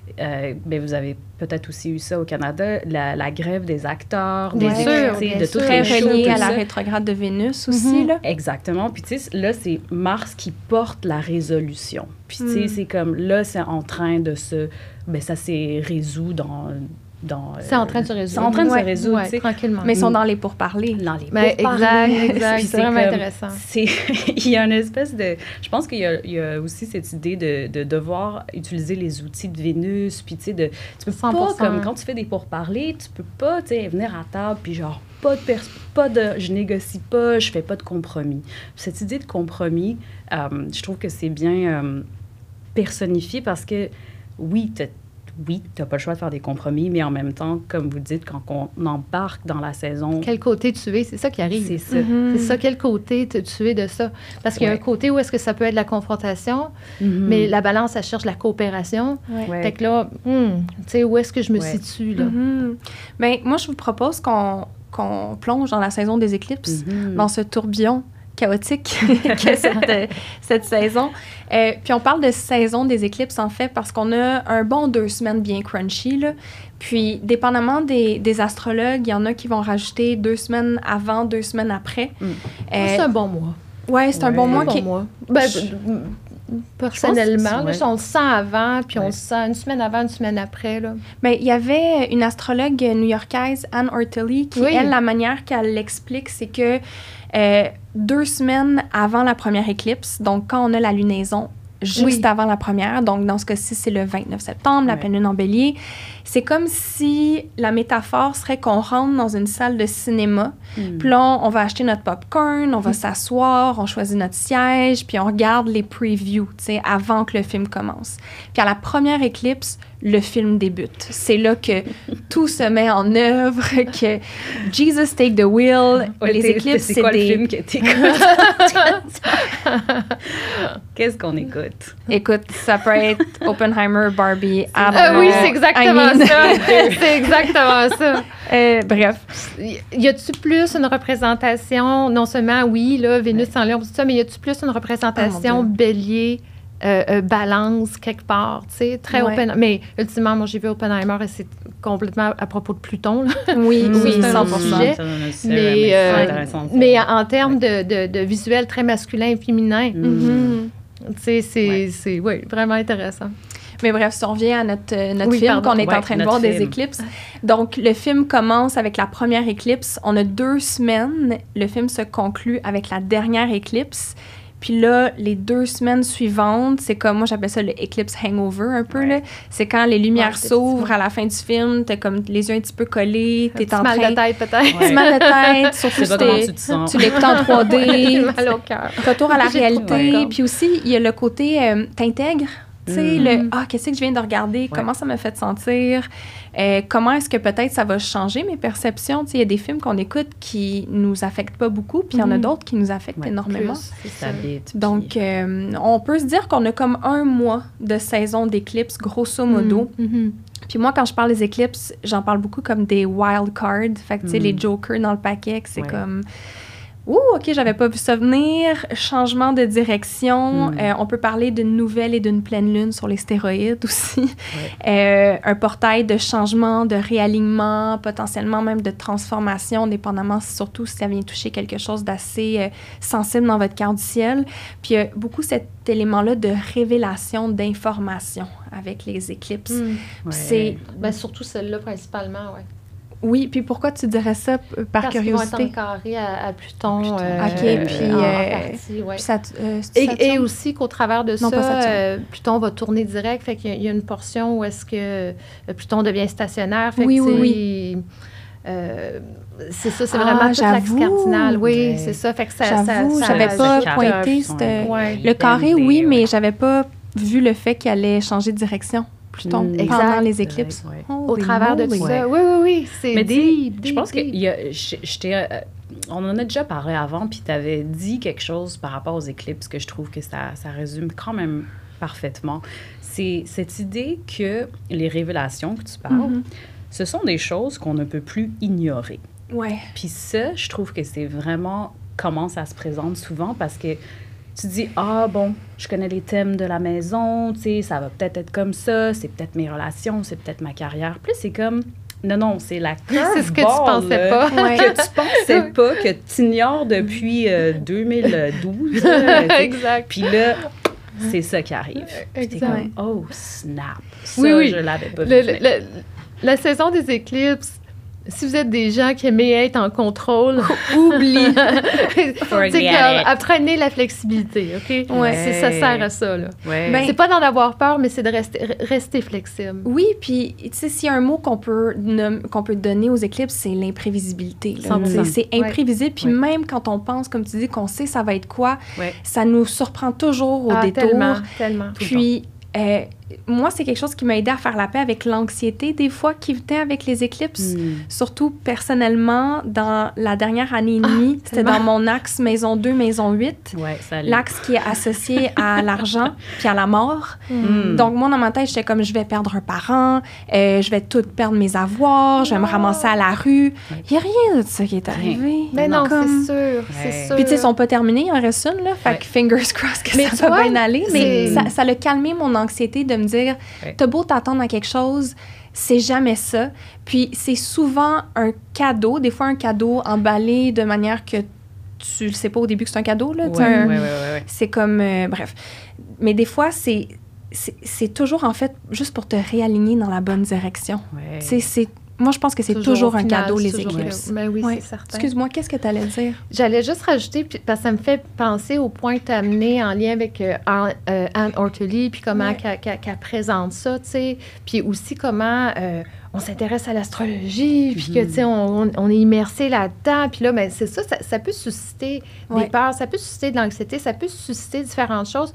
D: euh, ben, vous avez peut-être aussi eu ça au Canada, la, la grève des acteurs,
B: bien
D: des
B: sûr,
D: équipes,
B: bien
D: de
B: sûr.
D: toutes
A: Très
D: les choses.
A: relié
D: tout
A: à la
D: ça.
A: rétrograde de Vénus aussi,
B: Mm-hmm.
A: là.
D: Exactement. Puis, tu sais, là, c'est Mars qui porte la résolution. Puis, tu sais,
A: Mm.
D: c'est comme, là, c'est en train de se... Ben, ça s'est résolu dans... dans
B: C'est en train de se
D: C'est
B: résoudre.
D: en train de
B: Ouais,
D: se résoudre,
B: ouais,
D: tu sais.
B: tranquillement.
A: Mais ils sont dans les pourparlers.
D: Dans les
B: Ben,
D: pourparlers.
B: exact, exact.
D: Puis
B: C'est vraiment
D: comme-
B: intéressant.
D: c'est- Il y a une espèce de... Je pense qu'il y a, il y a aussi cette idée de, de devoir utiliser les outils de Vénus, puis tu sais, de... Tu peux
B: cent
D: pas,
B: pour cent.
D: comme quand tu fais des pourparlers, tu peux pas, tu sais, venir à table, puis genre, pas de... Pers- pas de je négocie pas, je fais pas de compromis. Cette idée de compromis, euh, je trouve que c'est bien euh, personnifié parce que, oui, t'as oui, tu n'as pas le choix de faire des compromis, mais en même temps, comme vous dites, quand on embarque dans la saison...
B: Quel côté tu es, c'est ça qui arrive.
D: C'est ça.
A: Mhm.
B: C'est ça, quel côté tu tu es de ça. Parce qu'il y a
D: Ouais.
B: un côté où est-ce que ça peut être la confrontation,
D: Mhm.
B: mais la balance, elle cherche la coopération.
A: Ouais.
D: Ouais.
B: Fait que là, hmm, tu sais, où est-ce que je me
D: Ouais.
B: situe, là?
A: Mhm. Ben, moi, je vous propose qu'on qu'on plonge dans la saison des éclipses,
D: Mhm.
A: dans ce tourbillon chaotique qu'est cette, euh, cette saison. Euh, puis on parle de saison des éclipses, en fait, parce qu'on a un bon deux semaines bien crunchy, là. Puis, dépendamment des, des astrologues, il y en a qui vont rajouter deux semaines avant, deux semaines après.
D: Mm.
A: Euh,
B: C'est un bon mois.
A: ouais, c'est un
D: Ouais.
A: bon
D: Un
A: mois
B: Un bon
A: qui est-
B: mois. Ben,
A: Je-
B: personnellement,
D: Je pense que
B: là,
D: c'est-
B: on le sent avant, puis on
D: Ouais.
B: le sent une semaine avant, une semaine après, là.
A: Ben, il y avait une astrologue new-yorkaise, Anne Ortelli, qui,
B: Oui.
A: elle, la manière qu'elle l'explique, c'est que euh, deux semaines avant la première éclipse, donc quand on a la lunaison, juste
B: Oui.
A: avant la première, donc dans ce cas-ci, c'est le vingt-neuf septembre, la
D: Ouais.
A: pleine lune en bélier, c'est comme si la métaphore serait qu'on rentre dans une salle de cinéma,
D: Mm.
A: puis là, on va acheter notre popcorn, on va s'asseoir, on choisit notre siège, puis on regarde les previews, tu sais, avant que le film commence. Puis à la première éclipse, le film débute. C'est là que tout se met en œuvre, que Jesus take the wheel,
D: Ouais,
A: les
D: t'es-
A: éclipses,
D: c'est
A: c'est
D: quoi
A: des...
D: le film que t'écoutes? Qu'est-ce qu'on écoute?
A: Écoute, ça peut être Oppenheimer, Barbie, I don't
B: Ah
A: know.
B: oui, c'est exactement
A: I mean-
B: ça. C'est exactement ça.
A: Euh, bref.
B: Y a-tu plus une représentation, non seulement, oui, là, Vénus en Lion, tout ça, mais y a-tu plus une
A: Oh,
B: représentation
A: mon Dieu.
B: bélier, euh, euh, balance, quelque part, tu sais, très
A: Ouais.
B: open. Mais ultimement, moi, j'ai vu Oppenheimer et c'est complètement à propos de Pluton, là.
A: Oui,
B: Mm.
A: oui,
B: C'est un
A: cent
B: autre
A: pour cent.
B: sujet.
D: Ça donne aussi,
B: Mais,
D: mais c'est
B: euh,
D: intéressant. ça.
B: mais en termes de, de, de visuel très masculin et féminin,
D: Mm.
A: Mhm.
B: tu sais, c'est,
D: Ouais.
B: c'est oui, vraiment intéressant.
A: Mais bref, si on revient à notre, euh, notre
B: Oui,
A: film
B: pardon.
A: qu'on est
D: Ouais,
A: en train de
D: notre
A: voir des
D: film.
A: éclipses. Donc, le film commence avec la première éclipse. On a deux semaines. Le film se conclut avec la dernière éclipse. Puis là, les deux semaines suivantes, c'est comme, moi j'appelle ça le eclipse hangover un peu,
D: Ouais.
A: là. C'est quand les lumières
B: Ouais,
A: s'ouvrent
B: effectivement.
A: à la fin du film, t'as comme les yeux un petit peu collés,
B: Un
A: t'es
B: petit
A: en
B: mal
A: train...
B: de tête, peut-être.
A: Petit
D: Ouais.
A: mal de tête, surtout
D: Je sais
A: si
D: pas comment
A: t'es-
D: tu te sens.
A: tu l'écoutes en trois D.
B: mal au cœur.
A: Retour à la
B: J'ai
A: réalité.
B: trop peur.
A: Puis aussi, il y a le côté, euh, t'intègres. Tu sais,
D: Mm.
A: le « Ah, qu'est-ce que je viens de regarder? Comment ça m'a fait sentir? Euh, comment est-ce que peut-être ça va changer mes perceptions? » Tu sais, il y a des films qu'on écoute qui nous affectent pas beaucoup, puis il y en a
B: Mhm.
A: d'autres qui nous affectent
D: Ouais,
A: énormément.
B: Plus, c'est
D: Ça
B: ça.
D: habite,
A: Donc,
D: puis-
A: euh, on peut se dire qu'on a comme un mois de saison d'éclipses, grosso modo.
B: Mhm. Mhm.
A: Puis moi, quand je parle des éclipses, j'en parle beaucoup comme des wild cards. Fait que, tu sais,
D: Mm.
A: les jokers dans le paquet, que c'est
D: Ouais.
A: comme... Ouh, OK, j'avais pas vu ça venir. Changement de direction.
D: Mm.
A: Euh, on peut parler d'une nouvelle et d'une pleine lune sur les stéroïdes aussi. Euh, un portail de changement, de réalignement, potentiellement même de transformation, dépendamment surtout si ça vient toucher quelque chose d'assez euh, sensible dans votre cœur du ciel. Puis il y a beaucoup cet élément-là de révélation d'information avec les éclipses.
B: Mhm.
D: Ouais.
A: C'est...
B: Ben, surtout celle-là, principalement, oui.
A: Oui, puis pourquoi tu dirais ça p- par
B: Parce qu'ils vont être
A: curiosité?
B: en carré à, à Pluton.
D: Pluton.
B: euh,
A: OK,
B: euh,
A: puis,
B: en, en
A: euh,
B: partie, ouais.
A: Puis ça, euh, c'est
B: Et,
A: Saturne?
B: et aussi qu'au travers de
A: Non, pas
B: ça,
A: Saturne.
B: euh, Pluton va tourner direct. Fait qu'il y a- il y a une portion où est-ce que euh, Pluton devient stationnaire. Fait
A: Oui,
B: que,
A: oui,
B: tu sais, euh, c'est ça, c'est
A: Ah,
B: vraiment toute l'axe
A: j'avoue.
B: cardinal. Oui,
D: Ouais.
B: c'est ça. Fait que ça, ça,
A: J'avoue,
B: ça
A: j'avais
B: rajoute,
A: pas
B: euh,
A: pointé
D: sont
A: cette-
B: Ouais.
A: Le carré,
D: bendés,
A: oui,
D: ouais.
A: mais j'avais pas vu le fait qu'il allait changer de direction, Pluton,
D: Mm.
A: pendant
B: Exact.
A: les éclipses.
D: Ouais, ouais.
B: Au
A: Holy
B: travers de
A: moly.
B: tout
D: Ouais.
B: ça. Oui, oui, oui. C'est
D: Mais
B: deep,
D: je
B: deep,
D: pense que
B: deep.
D: il y a, je, je t'ai, euh, on en a déjà parlé avant, puis tu avais dit quelque chose par rapport aux éclipses que je trouve que ça, ça résume quand même parfaitement. C'est cette idée que les révélations que tu parles,
A: Mhm.
D: ce sont des choses qu'on ne peut plus ignorer.
A: Ouais.
D: Puis ça, je trouve que c'est vraiment comment ça se présente souvent parce que tu te dis, ah bon, je connais les thèmes de la maison, tu sais, ça va peut-être être comme ça, c'est peut-être mes relations, c'est peut-être ma carrière. Puis c'est comme, non, non, c'est la curveball.
B: C'est ce que tu pensais pas.
D: Ouais. Que tu pensais pas, que tu ignores depuis euh, deux mille douze. Là,
B: exact.
D: Puis là, c'est ça qui arrive. Puis t'es comme, oh, snap. Ça, oui, oui. je l'avais pas
B: le,
D: vu.
B: Le, le, la saison des éclipses, si vous êtes des gens qui aimaient être en contrôle, oublie. C'est comme, apprenez la flexibilité, OK?
A: Ouais.
B: C'est, ça sert à ça, là.
D: Ouais.
B: Ben, c'est pas d'en avoir peur, mais c'est de rester, rester flexible.
A: Oui, puis, tu sais, s'il y a un mot qu'on peut, qu'on peut donner aux éclipses, c'est l'imprévisibilité. Là. C'est, c'est imprévisible, puis ouais. même quand on pense, comme tu dis, qu'on sait ça va être quoi, ouais. ça nous surprend toujours au
B: ah,
A: détour.
B: Tellement, tellement.
A: Puis, euh, moi, c'est quelque chose qui m'a aidé à faire la paix avec l'anxiété, des fois, qui venait avec les éclipses. Mm. Surtout, personnellement, dans la dernière année et demie, ah, c'était dans mon axe maison deux, maison huit.
D: Ouais,
A: l'axe qui est associé à l'argent puis à la mort. Mm. Donc, moi, dans ma tête, j'étais comme, je vais perdre un parent, euh, je vais tout perdre mes avoirs, je vais me ramasser à la rue. Il n'y a rien de ça qui est arrivé.
B: Mais non, comme... c'est sûr, ouais. c'est sûr.
A: Puis, tu sais, ils ne sont pas terminés, il en reste une, là. Fait ouais. que fingers crossed que
B: mais
A: ça va bien aller. Mais
B: c'est...
A: ça, ça a calmé mon anxiété de me dire, ouais. t'as beau t'attendre à quelque chose, c'est jamais ça. Puis c'est souvent un cadeau, des fois un cadeau emballé de manière que tu le sais pas au début que c'est un cadeau, là.
D: Ouais,
A: un,
D: ouais, ouais, ouais.
A: C'est comme... Euh, bref. Mais des fois, c'est, c'est, c'est toujours, en fait, juste pour te réaligner dans la bonne direction.
D: Ouais.
A: C'est, c'est Moi, je pense que c'est toujours, toujours un final, cadeau, les éclipses.
B: Ben oui, ouais. c'est certain.
A: Excuse-moi, qu'est-ce que tu allais dire?
B: J'allais juste rajouter, parce que ça me fait penser au point que tu as amené en lien avec euh, Anne, euh, Anne Ortelie, puis comment ouais. qu'elle, qu'elle, qu'elle présente ça, tu sais. Puis aussi comment euh, on s'intéresse à l'astrologie, puis mm-hmm. que, tu sais, on, on, on est immersé là-dedans. Puis là, ben, c'est ça, ça, ça peut susciter ouais. des peurs, ça peut susciter de l'anxiété, ça peut susciter différentes choses.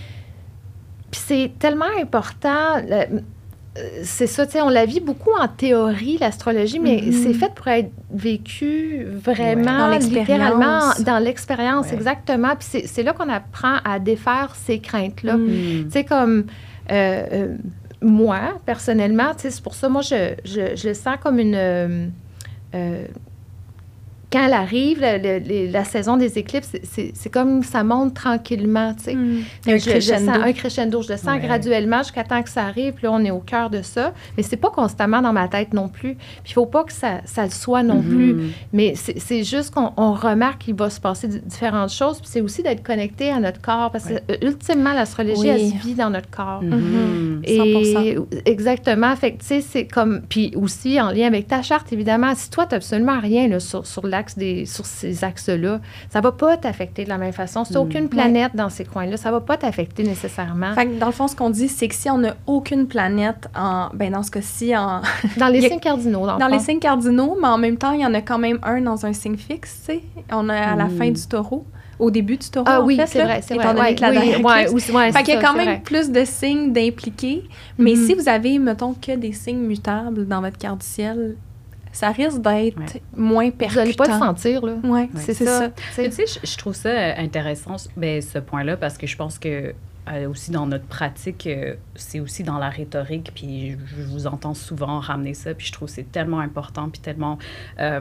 B: Puis c'est tellement important... Le, c'est ça, tu sais, on la vit beaucoup en théorie, l'astrologie, mais mm-hmm. c'est fait pour être vécu vraiment,
A: ouais. dans
B: littéralement, dans l'expérience,
D: ouais.
B: exactement. Puis c'est, c'est là qu'on apprend à défaire ces craintes-là. Mm. Tu sais, comme euh, euh, moi, personnellement, tu sais, c'est pour ça, moi, je, je, je le sens comme une... Euh, euh, quand elle arrive, la, la, la saison des éclipses, c'est, c'est, c'est comme ça monte tranquillement, tu sais.
A: Mm.
B: Un, je, je sens, un crescendo. Je le sens ouais. graduellement jusqu'à temps que ça arrive. Puis là, on est au cœur de ça. Mais c'est pas constamment dans ma tête non plus. Puis il faut pas que ça, ça le soit non mm-hmm. plus. Mais c'est, c'est juste qu'on on remarque qu'il va se passer d- différentes choses. Puis c'est aussi d'être connecté à notre corps. Parce que ouais. ultimement, l'astrologie, oui. elle se vit dans notre corps.
A: Mm-hmm.
B: Et
A: cent pour cent.
B: Exactement. Fait que, tu sais, c'est comme... Puis aussi, en lien avec ta charte, évidemment, si toi, tu n'as absolument rien là, sur, sur l'axe Des, sur ces axes-là, ça ne va pas t'affecter de la même façon. Si tu n'as aucune planète ouais. dans ces coins-là, ça ne va pas t'affecter nécessairement.
A: Fait que dans le fond, ce qu'on dit, c'est que si on n'a aucune planète, en, ben dans ce cas-ci, en...
B: Dans les signes cardinaux, dans,
A: dans
B: le
A: les signes cardinaux, mais en même temps, il y en a quand même un dans un signe fixe, tu sais. On a à la mm. fin du taureau. Au début du taureau,
B: ah,
A: en
B: oui,
A: fait,
B: c'est
A: là,
B: vrai, c'est
A: étant
B: vrai.
A: donné
B: Ouais,
A: que la
B: oui,
A: dernière
B: ouais,
A: éclipse.
B: ouais,
A: fait qu'il y a
B: ça,
A: quand même
B: vrai.
A: plus de signes d'impliqués. Mais
B: mm-hmm.
A: si vous avez, mettons, que des signes mutables dans votre carte du ciel, ça risque d'être ouais. moins percutant.
B: Vous n'allez pas le sentir, là.
A: Oui, ouais, c'est, c'est ça. ça.
D: Tu sais, je, je trouve ça intéressant, ben, ce point-là, parce que je pense que euh, aussi dans notre pratique, euh, c'est aussi dans la rhétorique, puis je, je vous entends souvent ramener ça, puis je trouve que c'est tellement important, puis tellement euh,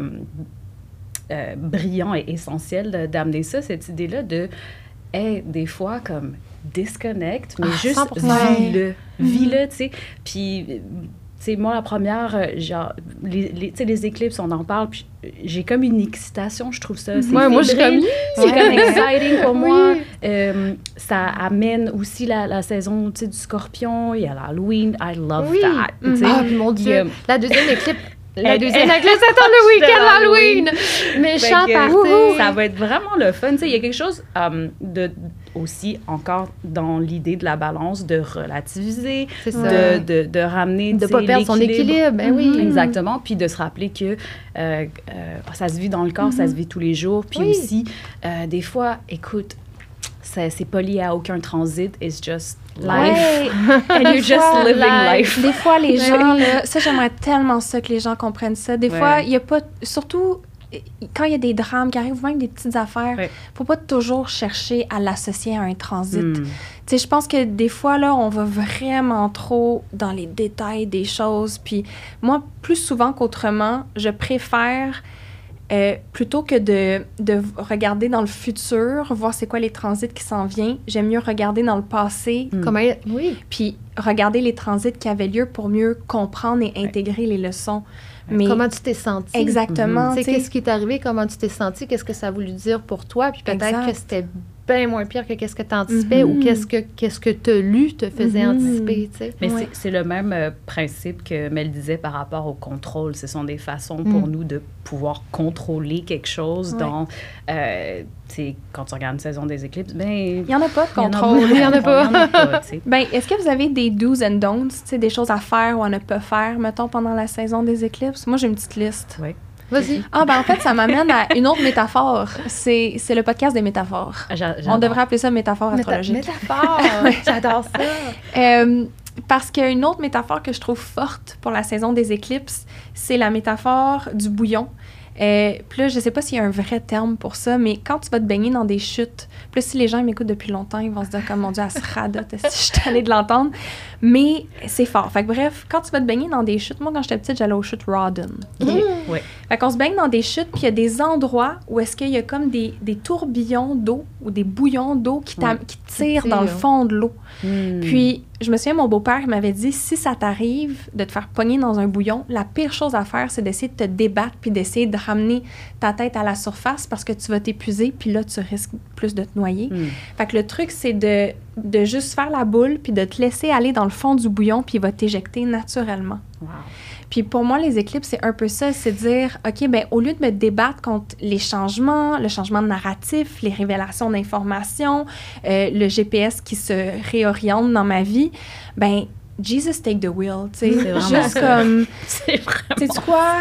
D: euh, brillant et essentiel de, d'amener ça, cette idée-là de, hey, des fois, comme, disconnect, mais ah, juste cent pour cent. Vis-le, mm-hmm. vis-le, tu sais, puis... C'est moi, la première, genre, les, les, les éclipses, on en parle, puis j'ai comme une excitation, je trouve ça. C'est
B: ouais, moi, je suis comme...
D: C'est comme exciting pour moi. Oui. Euh, ça amène aussi la, la saison, tu sais, du Scorpion, il y a l'Halloween, I love oui. that.
B: Mm-hmm. Ah, puis mon Dieu, euh, la deuxième éclipse... La deuxième
D: éclipse,
B: ça tombe le week-end Halloween! Méchant party!
D: Ça va être vraiment le fun. Tu sais, il y a quelque chose um, de... aussi encore dans l'idée de la balance, de relativiser, de, de, de ramener...
B: De ne pas perdre son équilibre, ben oui.
D: Mm-hmm. Exactement, puis de se rappeler que euh, euh, ça se vit dans le corps, mm-hmm. ça se vit tous les jours, puis oui. aussi, euh, des fois, écoute, ça, c'est pas lié à aucun transit, it's just life, ouais. and you're just fois, living life. life.
A: Des fois, les gens, là, ça, j'aimerais tellement ça que les gens comprennent ça. Des ouais. fois, il y a pas... Surtout... quand il y a des drames qui arrivent, même des petites affaires, il ouais. ne faut pas toujours chercher à l'associer à un transit. Mm. Tu sais, je pense que des fois, là, on va vraiment trop dans les détails des choses. Puis moi, plus souvent qu'autrement, je préfère Euh, plutôt que de, de regarder dans le futur, voir c'est quoi les transits qui s'en viennent, j'aime mieux regarder dans le passé,
B: Mm. Comment, oui.
A: puis regarder les transits qui avaient lieu pour mieux comprendre et intégrer ouais. les leçons.
B: Mais comment tu t'es sentie?
A: Exactement.
B: Mm-hmm. Tu sais, qu'est-ce qui est arrivé? Comment tu t'es sentie? Qu'est-ce que ça a voulu dire pour toi? Puis peut-être exact. que c'était bien moins pire que qu'est-ce que tu anticipais mm-hmm. ou qu'est-ce que qu'est-ce que tu as lu te faisait mm-hmm. anticiper, tu sais.
D: Mais
B: ouais.
D: c'est, c'est le même euh, principe que Mel disait par rapport au contrôle. Ce sont des façons mm. pour nous de pouvoir contrôler quelque chose ouais. dont, euh, tu sais, quand tu regardes une saison des éclipses, ben
A: il n'y en a pas de contrôle.
B: Il n'y en a pas.
D: Il y en a pas, tu sais.
A: Ben, est-ce que vous avez des do's and don'ts, tu sais, des choses à faire ou à ne pas faire, mettons, pendant la saison des éclipses? Moi, j'ai une petite liste.
D: Oui.
A: Vas-y. Ah, ben en fait, ça m'amène à une autre métaphore. C'est, c'est le podcast des métaphores.
D: J'a-
A: On devrait appeler ça métaphore
B: Méta-
A: astrologique.
B: Métaphore! J'adore ça!
A: Euh, parce qu'il y a une autre métaphore que je trouve forte pour la saison des éclipses, c'est la métaphore du bouillon. Euh, puis là, je sais pas s'il y a un vrai terme pour ça, mais quand tu vas te baigner dans des chutes, puis là, si les gens m'écoutent depuis longtemps, ils vont se dire comme, mon Dieu, elle se radote, si je suis allée de l'entendre. Mais c'est fort. Fait que bref, quand tu vas te baigner dans des chutes, moi, quand j'étais petite, j'allais aux chutes Rawdon.
D: Mmh. Oui.
A: Fait qu'on se baigne dans des chutes, puis il y a des endroits où est-ce qu'il y a comme des, des tourbillons d'eau ou des bouillons d'eau qui, oui. qui tirent dans le fond de l'eau. Mmh. Puis, je me souviens, mon beau-père m'avait dit, si ça t'arrive de te faire pogner dans un bouillon, la pire chose à faire, c'est d'essayer de te débattre puis d'essayer de ramener ta tête à la surface parce que tu vas t'épuiser, puis là, tu risques plus de te noyer. Mm. Fait que le truc, c'est de, de juste faire la boule puis de te laisser aller dans le fond du bouillon puis il va t'éjecter naturellement.
D: Wow.
A: Puis pour moi, les éclipses, c'est un peu ça, c'est dire, OK, bien, au lieu de me débattre contre les changements, le changement de narratif, les révélations d'informations, euh, le G P S qui se réoriente dans ma vie, ben Jesus take the wheel, tu sais. Juste comme,
D: c'est vraiment
A: tu sais quoi?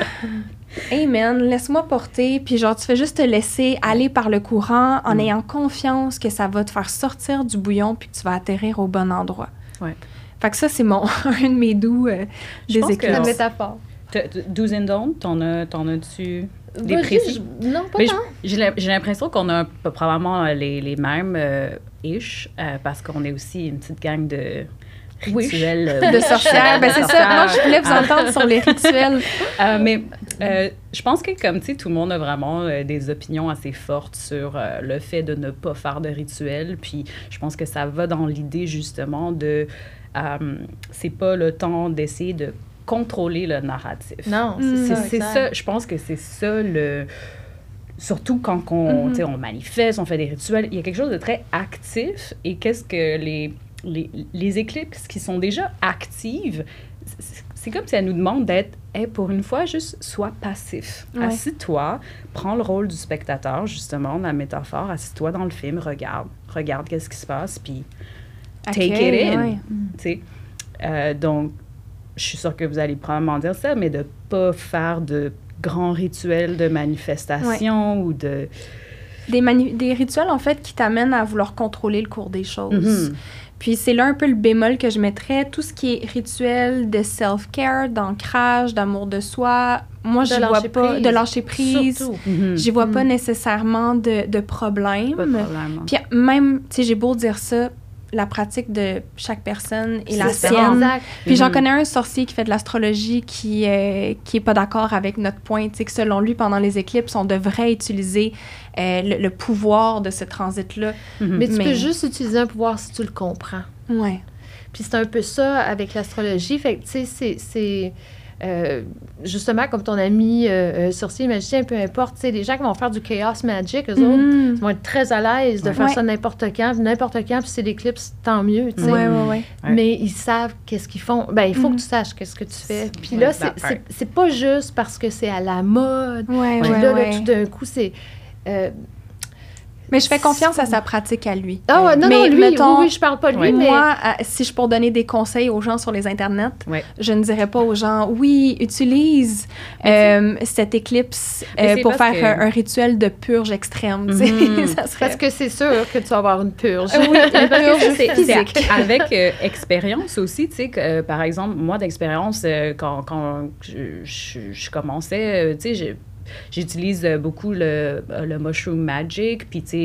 A: Amen, laisse-moi porter, puis genre, tu fais juste te laisser aller par le courant en mm. ayant confiance que ça va te faire sortir du bouillon puis que tu vas atterrir au bon endroit.
D: Ouais.
A: Fait que ça, c'est mon, un de mes doux euh, des éclipses.
B: La métaphore.
D: Do's and don'ts, t'en, as, t'en as-tu des
B: bah,
D: précis?
B: Je, non, pas
D: Mais
B: tant.
D: J'ai, j'ai l'impression qu'on a probablement les, les mêmes euh, ish, euh, parce qu'on est aussi une petite gang de rituels.
A: Oui. Euh, de sorcières. Ben, c'est ça. Moi, je voulais vous entendre sur les rituels.
D: Euh, mais euh, je pense que, comme tu sais, tout le monde a vraiment euh, des opinions assez fortes sur euh, le fait de ne pas faire de rituels. Puis je pense que ça va dans l'idée, justement, de... Euh, c'est pas le temps d'essayer de contrôler le narratif.
B: Non, c'est
D: mmh,
B: ça.
D: C'est ça. Je pense que c'est ça le... Surtout quand on, mmh. on manifeste, on fait des rituels, il y a quelque chose de très actif. Et qu'est-ce que les... Les, les éclipses qui sont déjà actives, c'est, c'est comme si elles nous demandent d'être, hey, pour une fois, juste sois passif. Ouais. Assis-toi, prends le rôle du spectateur, justement, la métaphore, assis-toi dans le film, regarde, regarde qu'est-ce qui se passe, puis take okay, it in. Ouais. Mm. Euh, donc, je suis sûre que vous allez probablement dire ça, mais de ne pas faire de grands rituels de manifestation ouais. ou de...
A: Des, manu- des rituels, en fait, qui t'amènent à vouloir contrôler le cours des choses. Mm-hmm. Puis c'est là un peu le bémol que je mettrais. Tout ce qui est rituel de self-care, d'ancrage, d'amour de soi, moi, je vois pas...
B: Prise.
A: De lâcher prise.
B: Surtout.
A: Mm-hmm. J'y vois mm-hmm. pas nécessairement de, de problème.
D: Pas de problème.
A: Puis même, tu sais, j'ai beau dire ça, la pratique de chaque personne est, est la sienne.
B: Exact.
A: Puis mm-hmm. j'en connais un sorcier qui fait de l'astrologie qui euh, qui est pas d'accord avec notre point, tu sais, que selon lui, pendant les éclipses, on devrait utiliser euh, le, le pouvoir de ce transit-là.
B: Mm-hmm. Mais tu Mais... peux juste utiliser un pouvoir si tu le comprends.
A: Ouais.
B: Puis c'est un peu ça avec l'astrologie. Fait que, tu sais, c'est... c'est Euh, justement, comme ton ami euh, sorcier, magicien, peu importe, tu sais, les gens qui vont faire du chaos magic, eux mm. autres, ils vont être très à l'aise de ouais. faire ça n'importe quand, n'importe quand, puis c'est l'éclipse, tant mieux, tu sais.
A: Ouais, ouais, ouais.
B: Mais ils savent qu'est-ce qu'ils font. Ben, il faut mm. que tu saches qu'est-ce que tu fais. Puis là, c'est, c'est, c'est pas juste parce que c'est à la mode.
A: Ouais,
B: puis
A: ouais,
B: là,
A: ouais.
B: là, tout d'un coup, c'est... Euh,
A: Mais je fais confiance à sa pratique à lui.
B: Ah ouais, non,
A: mais,
B: non, lui,
A: mettons,
B: oui, oui, je parle pas de lui,
A: ouais.
B: mais...
A: Moi, euh, si je pour donner des conseils aux gens sur les internets,
D: ouais.
A: je ne dirais pas aux gens, oui, utilise euh, cette éclipse euh, pour faire que... un, un rituel de purge extrême. Mm-hmm. Ça serait...
B: Parce que c'est sûr que tu vas avoir une purge.
A: Oui, une purge
D: c'est,
A: physique.
D: C'est avec euh, expérience aussi, tu sais, que, euh, par exemple, moi, d'expérience, euh, quand, quand je, je, je commençais, euh, tu sais, j'ai... J'utilise beaucoup le, le mushroom magic, puis tu sais,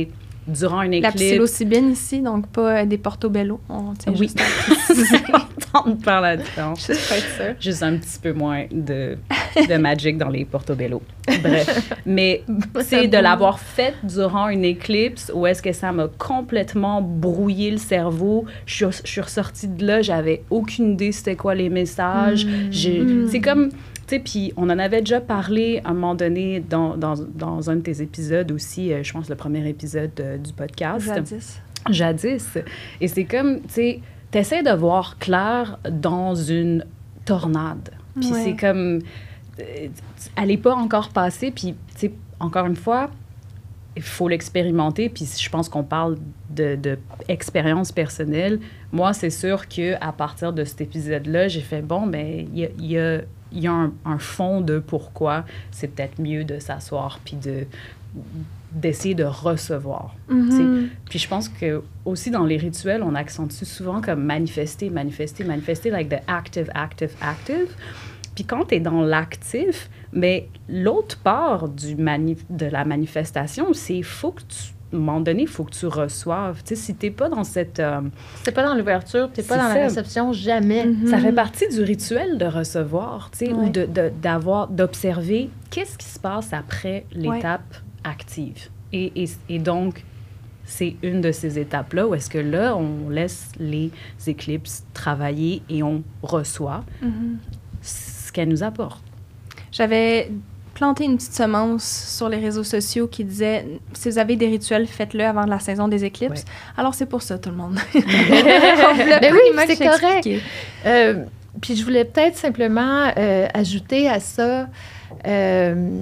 D: durant une
A: La
D: éclipse...
A: psilocybine ici, donc pas euh, des portobello. On tient
D: Oui.
A: juste à préciser.
D: entendre par la différence.
A: Juste pour être sûr.
D: Juste un petit peu moins de, de magic dans les portobello. Bref. Mais c'est de l'avoir fait durant une éclipse où est-ce que ça m'a complètement brouillé le cerveau. Je suis, je suis ressortie de là, j'avais aucune idée c'était quoi les messages.
A: Mm.
D: J'ai,
A: Mm.
D: C'est comme... Tu sais, puis on en avait déjà parlé à un moment donné dans, dans, dans un de tes épisodes aussi, euh, je pense le premier épisode euh, du podcast.
A: Jadis.
D: Jadis. Et c'est comme, tu sais, t'essaies de voir clair dans une tornade. Puis
A: Ouais.
D: c'est comme, euh, elle n'est pas encore passée, puis, tu sais, encore une fois, il faut l'expérimenter, puis je pense qu'on parle de, de expérience personnelle. Moi, c'est sûr qu'à partir de cet épisode-là, j'ai fait, bon, ben il y a... Y a il y a un, un fond de pourquoi c'est peut-être mieux de s'asseoir puis de, d'essayer de recevoir.
A: Mm-hmm.
D: Puis je pense que aussi dans les rituels, on accentue souvent comme manifester, manifester, manifester, like the active, active, active. Puis quand tu es dans l'actif, mais l'autre part du mani- de la manifestation, c'est faut que tu à un moment donné, il faut que tu reçoives. Tu sais, si t'es pas dans cette... Euh,
B: t'es pas dans l'ouverture, t'es pas
D: c'est
B: dans
D: ça.
B: la réception, jamais.
A: Mm-hmm.
D: Ça fait partie du rituel de recevoir, tu sais,
A: Ouais.
D: ou de, de, d'avoir, d'observer qu'est-ce qui se passe après l'étape active. Et, et, et donc, c'est une de ces étapes-là où est-ce que là, on laisse les éclipses travailler et on reçoit
A: Mm-hmm.
D: ce qu'elles nous apportent.
A: J'avais planté une petite semence sur les réseaux sociaux qui disait « Si vous avez des rituels, faites-le avant la saison des éclipses.
D: Ouais. »
A: Alors, c'est pour ça, tout le monde.
B: Ben oui,
A: Vraiment
B: c'est
A: que j'ai
B: correct.
A: expliqué.
B: Euh, puis je voulais peut-être simplement euh, ajouter à ça, euh,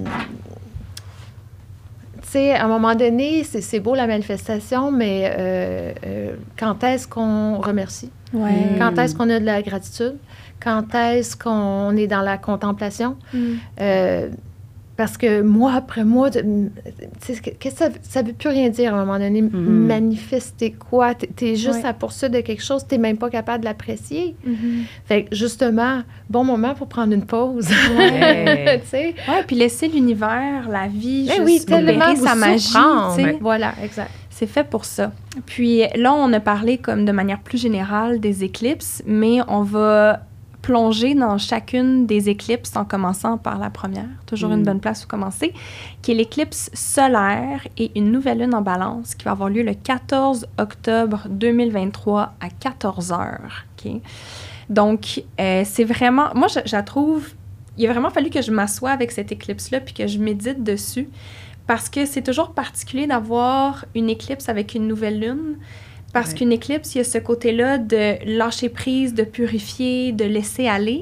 B: tu sais, à un moment donné, c'est, c'est beau la manifestation, mais euh, euh, quand est-ce qu'on remercie?
A: Ouais.
B: Quand est-ce qu'on a de la gratitude? Quand est-ce qu'on est dans la contemplation?
A: Mm.
B: Euh, parce que mois après mois, de- tu sais, qu'est-ce que ça, ça veut plus rien dire à un moment donné.
D: Mm-hmm.
B: Manifester quoi? T'es, t'es juste
A: Ouais.
B: à la poursuite de quelque chose, t'es même pas capable de l'apprécier.
A: Mhm.
B: Fait que justement, bon moment pour prendre une pause.
D: Ouais.
B: Tu sais?
A: Ouais, puis laisser l'univers, la vie,
B: Ben
A: juste
B: oui, tellement
A: opérer
B: vous
A: sa magie,
B: surprendre.
A: tu sais.
B: Ouais. Voilà, exact.
A: C'est fait pour ça. Puis là, on a parlé comme de manière plus générale des éclipses, mais on va plonger dans chacune des éclipses en commençant par la première, toujours
D: Mm.
A: une bonne place où commencer, qui est l'éclipse solaire et une nouvelle lune en balance qui va avoir lieu le quatorze octobre deux mille vingt-trois à quatorze heures. OK? Donc, euh, c'est vraiment... Moi, je, je la trouve... Il a vraiment fallu que je m'assoie avec cette éclipse-là puis que je médite dessus parce que c'est toujours particulier d'avoir une éclipse avec une nouvelle lune. Parce
D: Ouais.
A: qu'une éclipse, il y a ce côté-là de lâcher prise, de purifier, de laisser aller.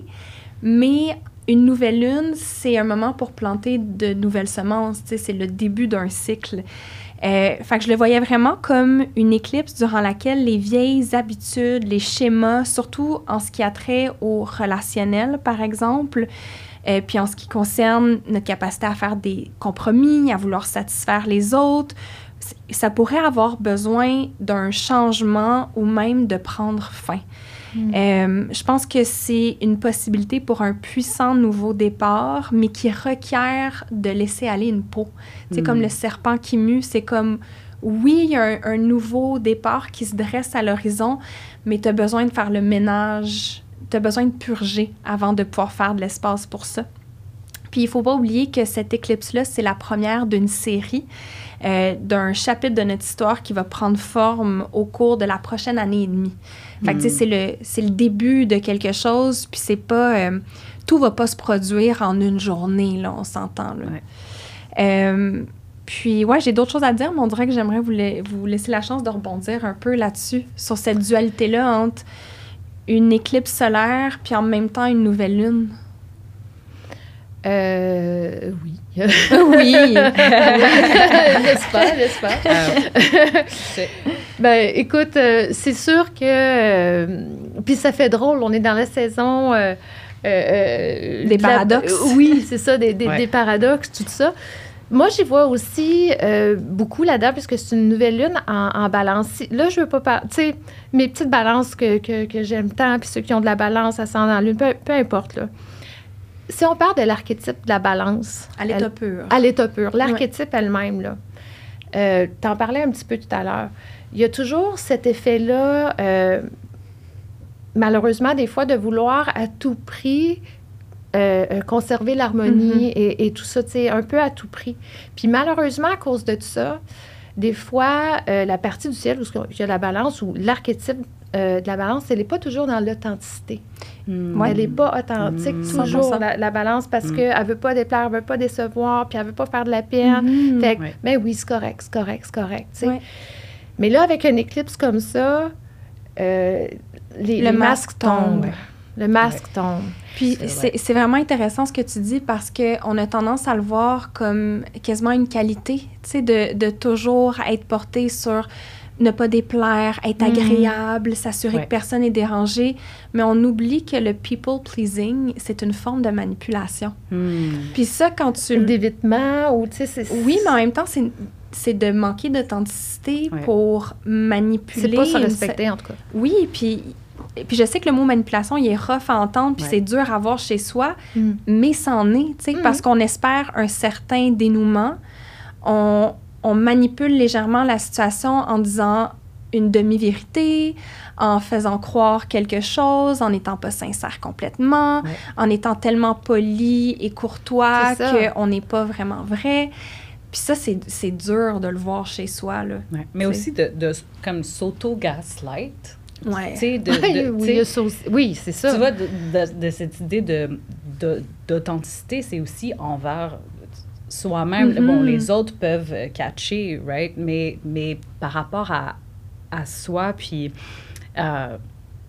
A: Mais une nouvelle lune, c'est un moment pour planter de nouvelles semences. Tu sais, c'est le début d'un cycle. Euh, fait que je le voyais vraiment comme une éclipse durant laquelle les vieilles habitudes, les schémas, surtout en ce qui a trait au relationnel, par exemple, euh, puis en ce qui concerne notre capacité à faire des compromis, à vouloir satisfaire les autres, ça pourrait avoir besoin d'un changement ou même de prendre fin. Mm. Euh, je pense que c'est une possibilité pour un puissant nouveau départ, mais qui requiert de laisser aller une peau. C'est mm. comme le serpent qui mue, c'est comme, oui, il y a un, un nouveau départ qui se dresse à l'horizon, mais tu as besoin de faire le ménage, tu as besoin de purger avant de pouvoir faire de l'espace pour ça. Puis il ne faut pas oublier que cette éclipse-là, c'est la première d'une série, euh, d'un chapitre de notre histoire qui va prendre forme au cours de la prochaine année et demie. Fait que, mm. tu sais, c'est le, c'est le début de quelque chose, puis c'est pas... Euh, tout va pas se produire en une journée, là, on s'entend, là.
D: Ouais.
A: Euh, puis, ouais, j'ai d'autres choses à dire, mais on dirait que j'aimerais vous, la- vous laisser la chance de rebondir un peu là-dessus, sur cette dualité-là entre une éclipse solaire puis en même temps une nouvelle lune.
B: Euh, oui.
A: Oui.
B: N'est-ce pas, n'est-ce pas?
D: Euh,
B: ben, écoute, euh, c'est sûr que... Euh, puis ça fait drôle, on est dans la saison... Euh, euh,
A: des
B: de la-
A: paradoxes.
B: euh, oui, c'est ça, des, des,
D: Ouais.
B: des paradoxes, tout ça. Moi, j'y vois aussi euh, beaucoup là-dedans, puisque c'est une nouvelle lune en, en balance. Si- Là, je veux pas parler... Tu sais, mes petites balances que, que, que j'aime tant, puis ceux qui ont de la balance, ascendant en lune, peu, peu importe, là. Si on parle de l'archétype de la balance...
A: À l'état
B: elle-
A: pur.
B: à l'état pur. L'archétype elle-même, là. euh, tu en parlais un petit peu tout à l'heure, il y a toujours cet effet-là, euh, malheureusement, des fois, de vouloir à tout prix euh, euh, conserver l'harmonie mm-hmm. et, et tout ça, tu sais, un peu à tout prix. Puis malheureusement, à cause de tout ça, des fois, euh, la partie du ciel où il y a la balance ou l'archétype euh, de la balance, elle n'est pas toujours dans l'authenticité. Mm. Elle n'est pas authentique mm. toujours, la, la balance, parce mm. qu'elle ne veut pas déplaire, elle ne veut pas décevoir, puis elle ne veut pas faire de la peine. Mm. Fait que, ouais. ben oui, c'est correct, c'est correct, c'est correct, tu sais. Ouais. Mais là, avec un éclipse comme ça, euh, les,
A: le
B: les
A: masque tombe.
B: tombe. Le masque ouais. tombe.
A: Puis c'est, c'est vraiment intéressant ce que tu dis, parce qu'on a tendance à le voir comme quasiment une qualité, tu sais, de, de toujours être porté sur ne pas déplaire, être mmh. agréable, s'assurer ouais. que personne n'est dérangé. Mais on oublie que le people-pleasing, c'est une forme de manipulation. Mmh. Puis ça, quand tu...
B: D'évitement, ou tu sais, c'est...
A: Oui, mais en même temps, c'est... c'est de manquer d'authenticité ouais. pour manipuler.
B: C'est pas se respecter, en tout cas.
A: Oui, puis... Puis je sais que le mot manipulation, il est rough à entendre, puis ouais. c'est dur à voir chez soi, mm. mais c'en est, tu sais, mm. parce qu'on espère un certain dénouement. On, on manipule légèrement la situation en disant une demi-vérité, en faisant croire quelque chose, en n'étant pas sincère complètement, ouais. en étant tellement poli et courtois qu'on n'est pas vraiment vrai. Puis ça, c'est, c'est dur de le voir chez soi, là.
D: Ouais. Mais aussi de, de comme s'auto-gaslight.
A: Ouais.
D: Tu sais, de, de,
B: oui, aussi, oui, c'est ça.
D: Tu vois, de, de, de cette idée de, de, d'authenticité, c'est aussi envers soi-même. Mm-hmm. Bon, les autres peuvent catcher, right? Mais, mais par rapport à, à soi, puis... Euh,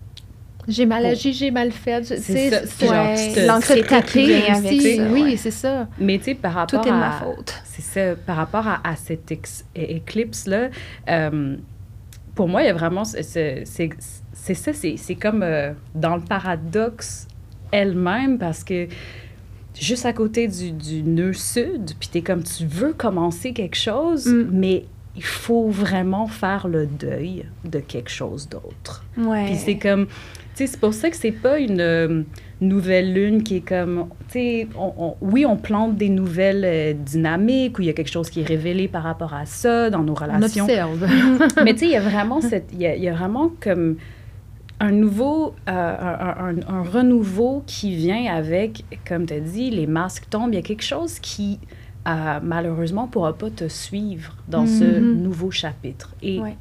B: j'ai mal agi, j'ai mal fait.
D: C'est, c'est ça. C'est
A: ouais,
D: genre, te,
A: l'anxiété qui vient avec ça.
B: Oui,
A: ouais.
B: c'est ça.
D: Mais tu sais, par rapport à...
A: Tout est de ma faute.
D: C'est ça. Par rapport à, à cet ex, éclipse-là... Euh, pour moi, il y a vraiment... C'est, c'est, c'est ça, c'est, c'est comme euh, dans le paradoxe elle-même, parce que juste à côté du, du nœud sud, puis t'es comme, tu veux commencer quelque chose, mm. mais il faut vraiment faire le deuil de quelque chose d'autre.
A: Ouais.
D: Puis c'est comme... Tu sais, c'est pour ça que c'est pas une euh, nouvelle lune qui est comme... Tu sais, on, on, oui, on plante des nouvelles euh, dynamiques, où il y a quelque chose qui est révélé par rapport à ça, dans nos relations.
B: On observe.
D: Mais tu sais, il y a vraiment cette... Il y a, il y a vraiment comme un nouveau... Euh, un, un, un renouveau qui vient avec, comme tu as dit, les masques tombent. Il y a quelque chose qui, euh, malheureusement, ne pourra pas te suivre dans mm-hmm. ce nouveau chapitre. Et ouais.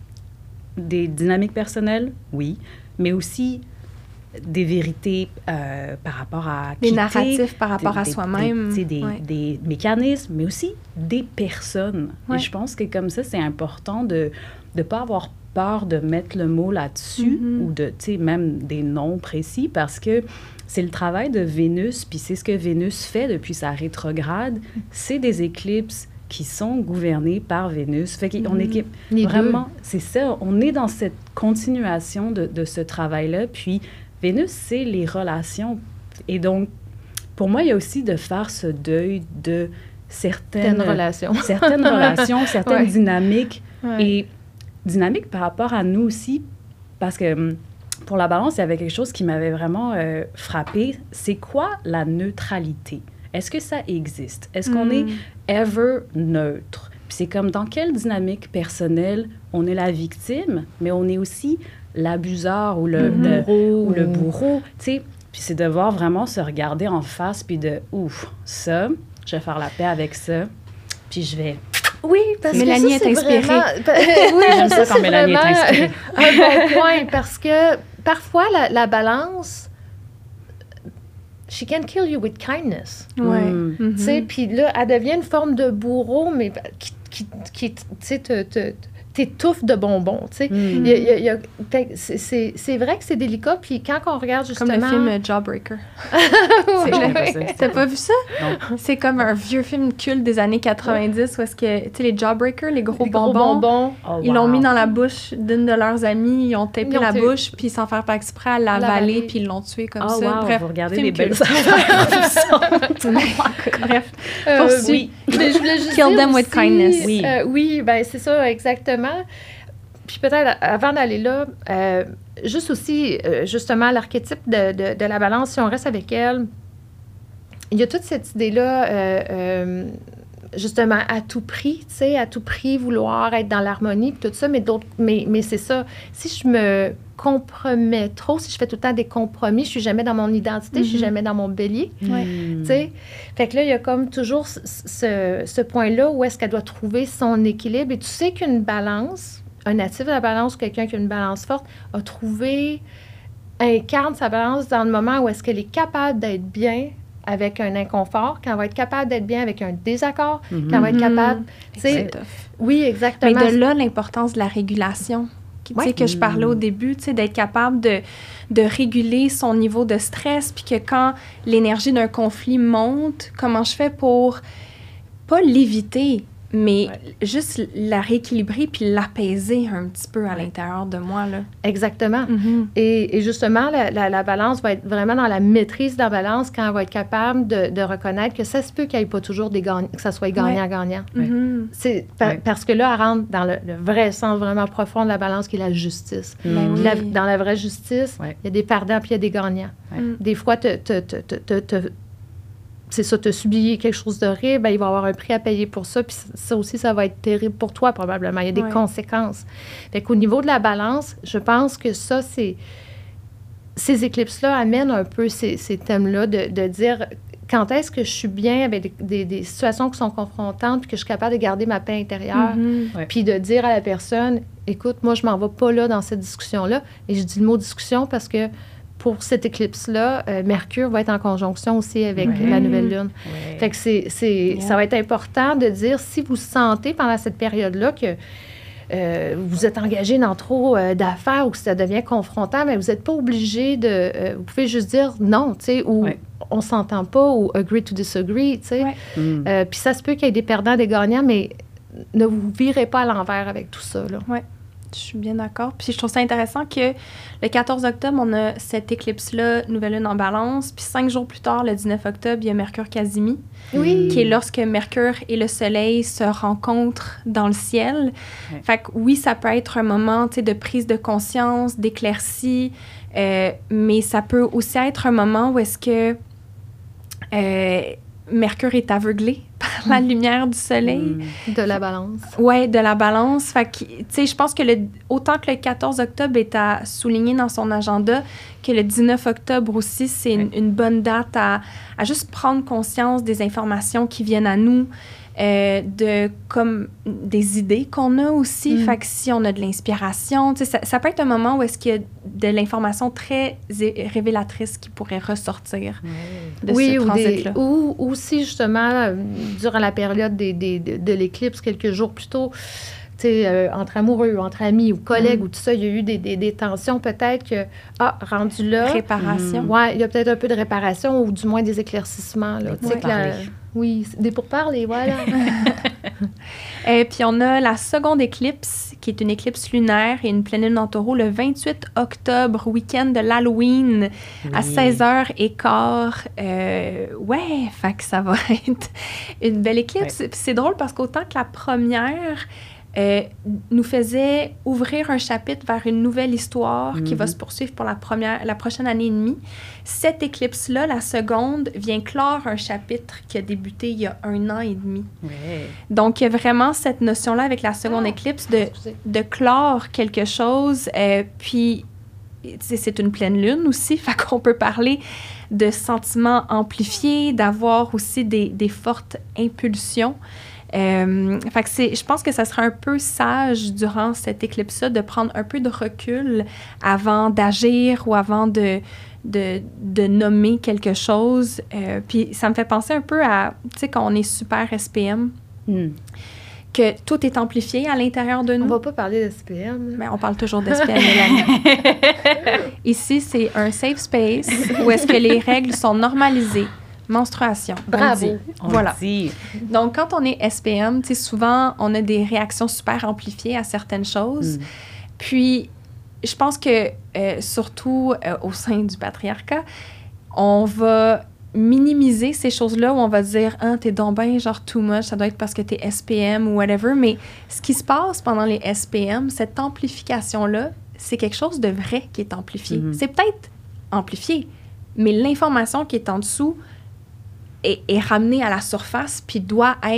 D: des dynamiques personnelles, oui, mais aussi... des vérités euh, par rapport à...
A: Des
D: quitter,
A: narratifs par rapport
D: des,
A: à
D: des,
A: soi-même.
D: Des, des, ouais. des mécanismes, mais aussi des personnes. Ouais. Et je pense que comme ça, c'est important de ne pas avoir peur de mettre le mot là-dessus mm-hmm. ou de, tu sais, même des noms précis, parce que c'est le travail de Vénus, puis c'est ce que Vénus fait depuis sa rétrograde. C'est des éclipses qui sont gouvernés par Vénus. Fait qu'on est
B: Les
D: vraiment...
B: deux.
D: C'est ça, on est dans cette continuation de, de ce travail-là, puis Vénus, c'est les relations. Et donc, pour moi, il y a aussi de faire ce deuil de certaines,
B: certaines relations,
D: certaines, relations, certaines ouais. dynamiques.
B: Ouais.
D: Et dynamiques par rapport à nous aussi, parce que pour la balance, il y avait quelque chose qui m'avait vraiment euh, frappée. C'est quoi la neutralité? Est-ce que ça existe? Est-ce qu'on mm. est ever neutre? Puis c'est comme dans quelle dynamique personnelle on est la victime, mais on est aussi l'abuseur ou le,
B: mm-hmm.
D: le, ou le bourreau, tu sais. Puis c'est de voir vraiment se regarder en face, puis de, ouf, ça, je vais faire la paix avec ça, puis je vais...
B: Oui, parce
A: Mélanie
B: que ça,
A: est inspirée.
B: Vraiment... oui,
D: j'aime ça, ça quand Mélanie est inspirée.
B: Un bon point, parce que parfois, la, la balance... She can kill you with kindness.
A: Ouais.
B: Mm. Mm-hmm. Tu sais, puis là, elle devient une forme de bourreau, mais qui, qui, qui tu sais, te... te t'étouffe de bonbons, tu sais. Mm. Il y a, il y a, il y a, c'est, c'est, c'est vrai que c'est délicat, puis quand on regarde justement...
A: Comme le film euh, Jawbreaker.
B: C'est
A: ouais. T'as pas vu ça? Non. C'est comme un vieux film culte des années quatre-vingt-dix, où est-ce que, tu sais, les Jawbreakers, les gros
B: les
A: bonbons,
B: gros bonbons.
D: Oh,
A: ils
D: wow.
A: l'ont mis dans la bouche d'une de leurs amies, ils ont tapé
B: ils ont
A: la
B: tué.
A: bouche, puis sans faire pas exprès, à l'avaler, puis ils l'ont tué comme
D: oh,
A: ça.
D: Wow.
A: Bref,
D: vous regardez
A: film
D: des belles
A: culte.
D: affaires.
A: Bref,
B: euh,
A: poursuis.
B: Oui. Mais je voulais juste
A: Kill
B: dire
A: them with
B: aussi,
A: kindness.
B: Oui, euh, oui, ben c'est ça, exactement. Puis peut-être, avant d'aller là, euh, juste aussi, euh, justement, l'archétype de, de, de la balance, si on reste avec elle, il y a toute cette idée-là, euh, euh, justement, à tout prix, tu sais, à tout prix vouloir être dans l'harmonie, puis tout ça, mais, d'autres, mais, mais c'est ça. Si je me compromets trop, si je fais tout le temps des compromis, je suis jamais dans mon identité, mm-hmm. je suis jamais dans mon bélier,
C: Mm.
B: tu sais. Fait que là, il y a comme toujours ce, ce, ce point-là où est-ce qu'elle doit trouver son équilibre. Et tu sais qu'une balance, un natif de la balance, quelqu'un qui a une balance forte, a trouvé, incarne sa balance dans le moment où est-ce qu'elle est capable d'être bien avec un inconfort, quand elle va être capable d'être bien avec un désaccord, mm-hmm. quand elle va être capable...
A: C'est
B: oui, exactement.
A: Mais de là, l'importance de la régulation, tu sais,
B: ouais.
A: que je parlais au début, tu sais, d'être capable de, de réguler son niveau de stress, puis que quand l'énergie d'un conflit monte, comment je fais pour pas l'éviter, mais ouais. juste la rééquilibrer puis l'apaiser un petit peu à ouais. l'intérieur de moi, là.
B: Exactement.
A: Mm-hmm.
B: Et, et justement, la, la, la balance va être vraiment dans la maîtrise de la balance quand elle va être capable de, de reconnaître que ça se peut qu'il n'y ait pas toujours des gagnants, que ça soit gagnant-gagnant. Ouais. Mm-hmm. C'est par, ouais. Parce que là, elle rentre dans le, le vrai sens vraiment profond de la balance qui est la justice.
A: Mm-hmm.
B: La, dans la vraie justice, il ouais. y a des perdants puis il y a des gagnants. Ouais. Des fois, te, te, te, te, te c'est ça, tu as subi quelque chose d'horrible, ben, il va y avoir un prix à payer pour ça, puis ça aussi, ça va être terrible pour toi, probablement. Il y a des ouais. conséquences. Fait qu'au niveau de la balance, je pense que ça, c'est... Ces éclipses-là amènent un peu ces, ces thèmes-là de, de dire quand est-ce que je suis bien avec des, des, des situations qui sont confrontantes, puis que je suis capable de garder ma paix intérieure, mm-hmm. ouais. puis de dire à la personne, écoute, moi, je m'en vais pas là dans cette discussion-là. Et je dis le mot discussion parce que pour cette éclipse-là, euh, Mercure va être en conjonction aussi avec oui. la nouvelle lune. Oui. Fait que c'est, c'est, yeah. ça va être important de dire, si vous sentez pendant cette période-là que euh, vous êtes engagé dans trop euh, d'affaires ou que ça devient confrontant, mais vous n'êtes pas obligé de... Euh, vous pouvez juste dire non, tu sais, ou oui. on ne s'entend pas, ou agree to disagree, tu sais. Oui. Mm. Euh, puis ça se peut qu'il y ait des perdants, des gagnants, mais ne vous virez pas à l'envers avec tout ça, là.
A: Oui. Je suis bien d'accord. Puis je trouve ça intéressant que le quatorze octobre, on a cette éclipse-là, nouvelle lune en balance. Puis cinq jours plus tard, le dix-neuf octobre, il y a Mercure Casimi, oui. qui est lorsque Mercure et le Soleil se rencontrent dans le ciel. Oui. Fait que oui, ça peut être un moment, tu sais, de prise de conscience, d'éclaircie, euh, mais ça peut aussi être un moment où est-ce que euh, Mercure est aveuglé par la lumière du soleil.
B: De la balance.
A: Oui, de la balance. Fait que, tu sais, je pense que le, autant que le quatorze octobre est à souligner dans son agenda, que le dix-neuf octobre aussi, c'est une, une bonne date à, à juste prendre conscience des informations qui viennent à nous, euh, de comme des idées qu'on a aussi. Mm. Fait que si on a de l'inspiration, tu sais, ça, ça peut être un moment où est-ce qu'il y a de l'information très révélatrice qui pourrait ressortir de
B: oui,
A: ce transit-là.
B: Ou, ou si, justement, durant la période des, des, de, de l'éclipse, quelques jours plus tôt, tu sais, euh, entre amoureux, entre amis ou collègues, mm. ou tout ça, il y a eu des, des, des tensions, peut-être que, ah, rendu là...
A: Réparation.
B: Mm. Oui, il y a peut-être un peu de réparation ou du moins des éclaircissements, là.
C: Des pourparlers.
B: Oui, des pourparlers, voilà.
A: Et puis, on a la seconde éclipse, qui est une éclipse lunaire et une pleine lune en taureau, le vingt-huit octobre, week-end de l'Halloween, oui. à seize heures quinze. Euh, ouais, fait que ça va être une belle éclipse. Ouais. C'est drôle parce qu'autant que la première... Euh, nous faisait ouvrir un chapitre vers une nouvelle histoire mm-hmm. qui va se poursuivre pour la, première, la prochaine année et demie. Cette éclipse-là, la seconde, vient clore un chapitre qui a débuté il y a un an et demi.
C: Ouais.
A: Donc, il y a vraiment cette notion-là avec la seconde oh, éclipse de, de clore quelque chose. Euh, puis, c'est une pleine lune aussi, fait qu'on peut parler de sentiments amplifiés, d'avoir aussi des, des fortes impulsions. Euh, fait que c'est, je pense que ça serait un peu sage durant cette éclipse-là de prendre un peu de recul avant d'agir ou avant de, de, de nommer quelque chose. Euh, puis ça me fait penser un peu à, tu sais, quand on est super S P M, mm. que tout est amplifié à l'intérieur de nous.
B: On va pas parler d'S P M.
A: Mais on parle toujours d'S P M, Mélanie. Ici, c'est un safe space où est-ce que les règles sont normalisées. Menstruation.
B: Bravo.
A: On voilà. Dit. Donc, quand on est S P M, tu sais, souvent, on a des réactions super amplifiées à certaines choses. Mm. Puis, je pense que, euh, surtout euh, au sein du patriarcat, on va minimiser ces choses-là où on va dire « Ah, t'es donc ben genre too much, ça doit être parce que t'es S P M ou whatever ». Mais ce qui se passe pendant les S P M, cette amplification-là, c'est quelque chose de vrai qui est amplifié. Mm-hmm. C'est peut-être amplifié, mais l'information qui est en dessous est, est ramenée à la surface puis doit être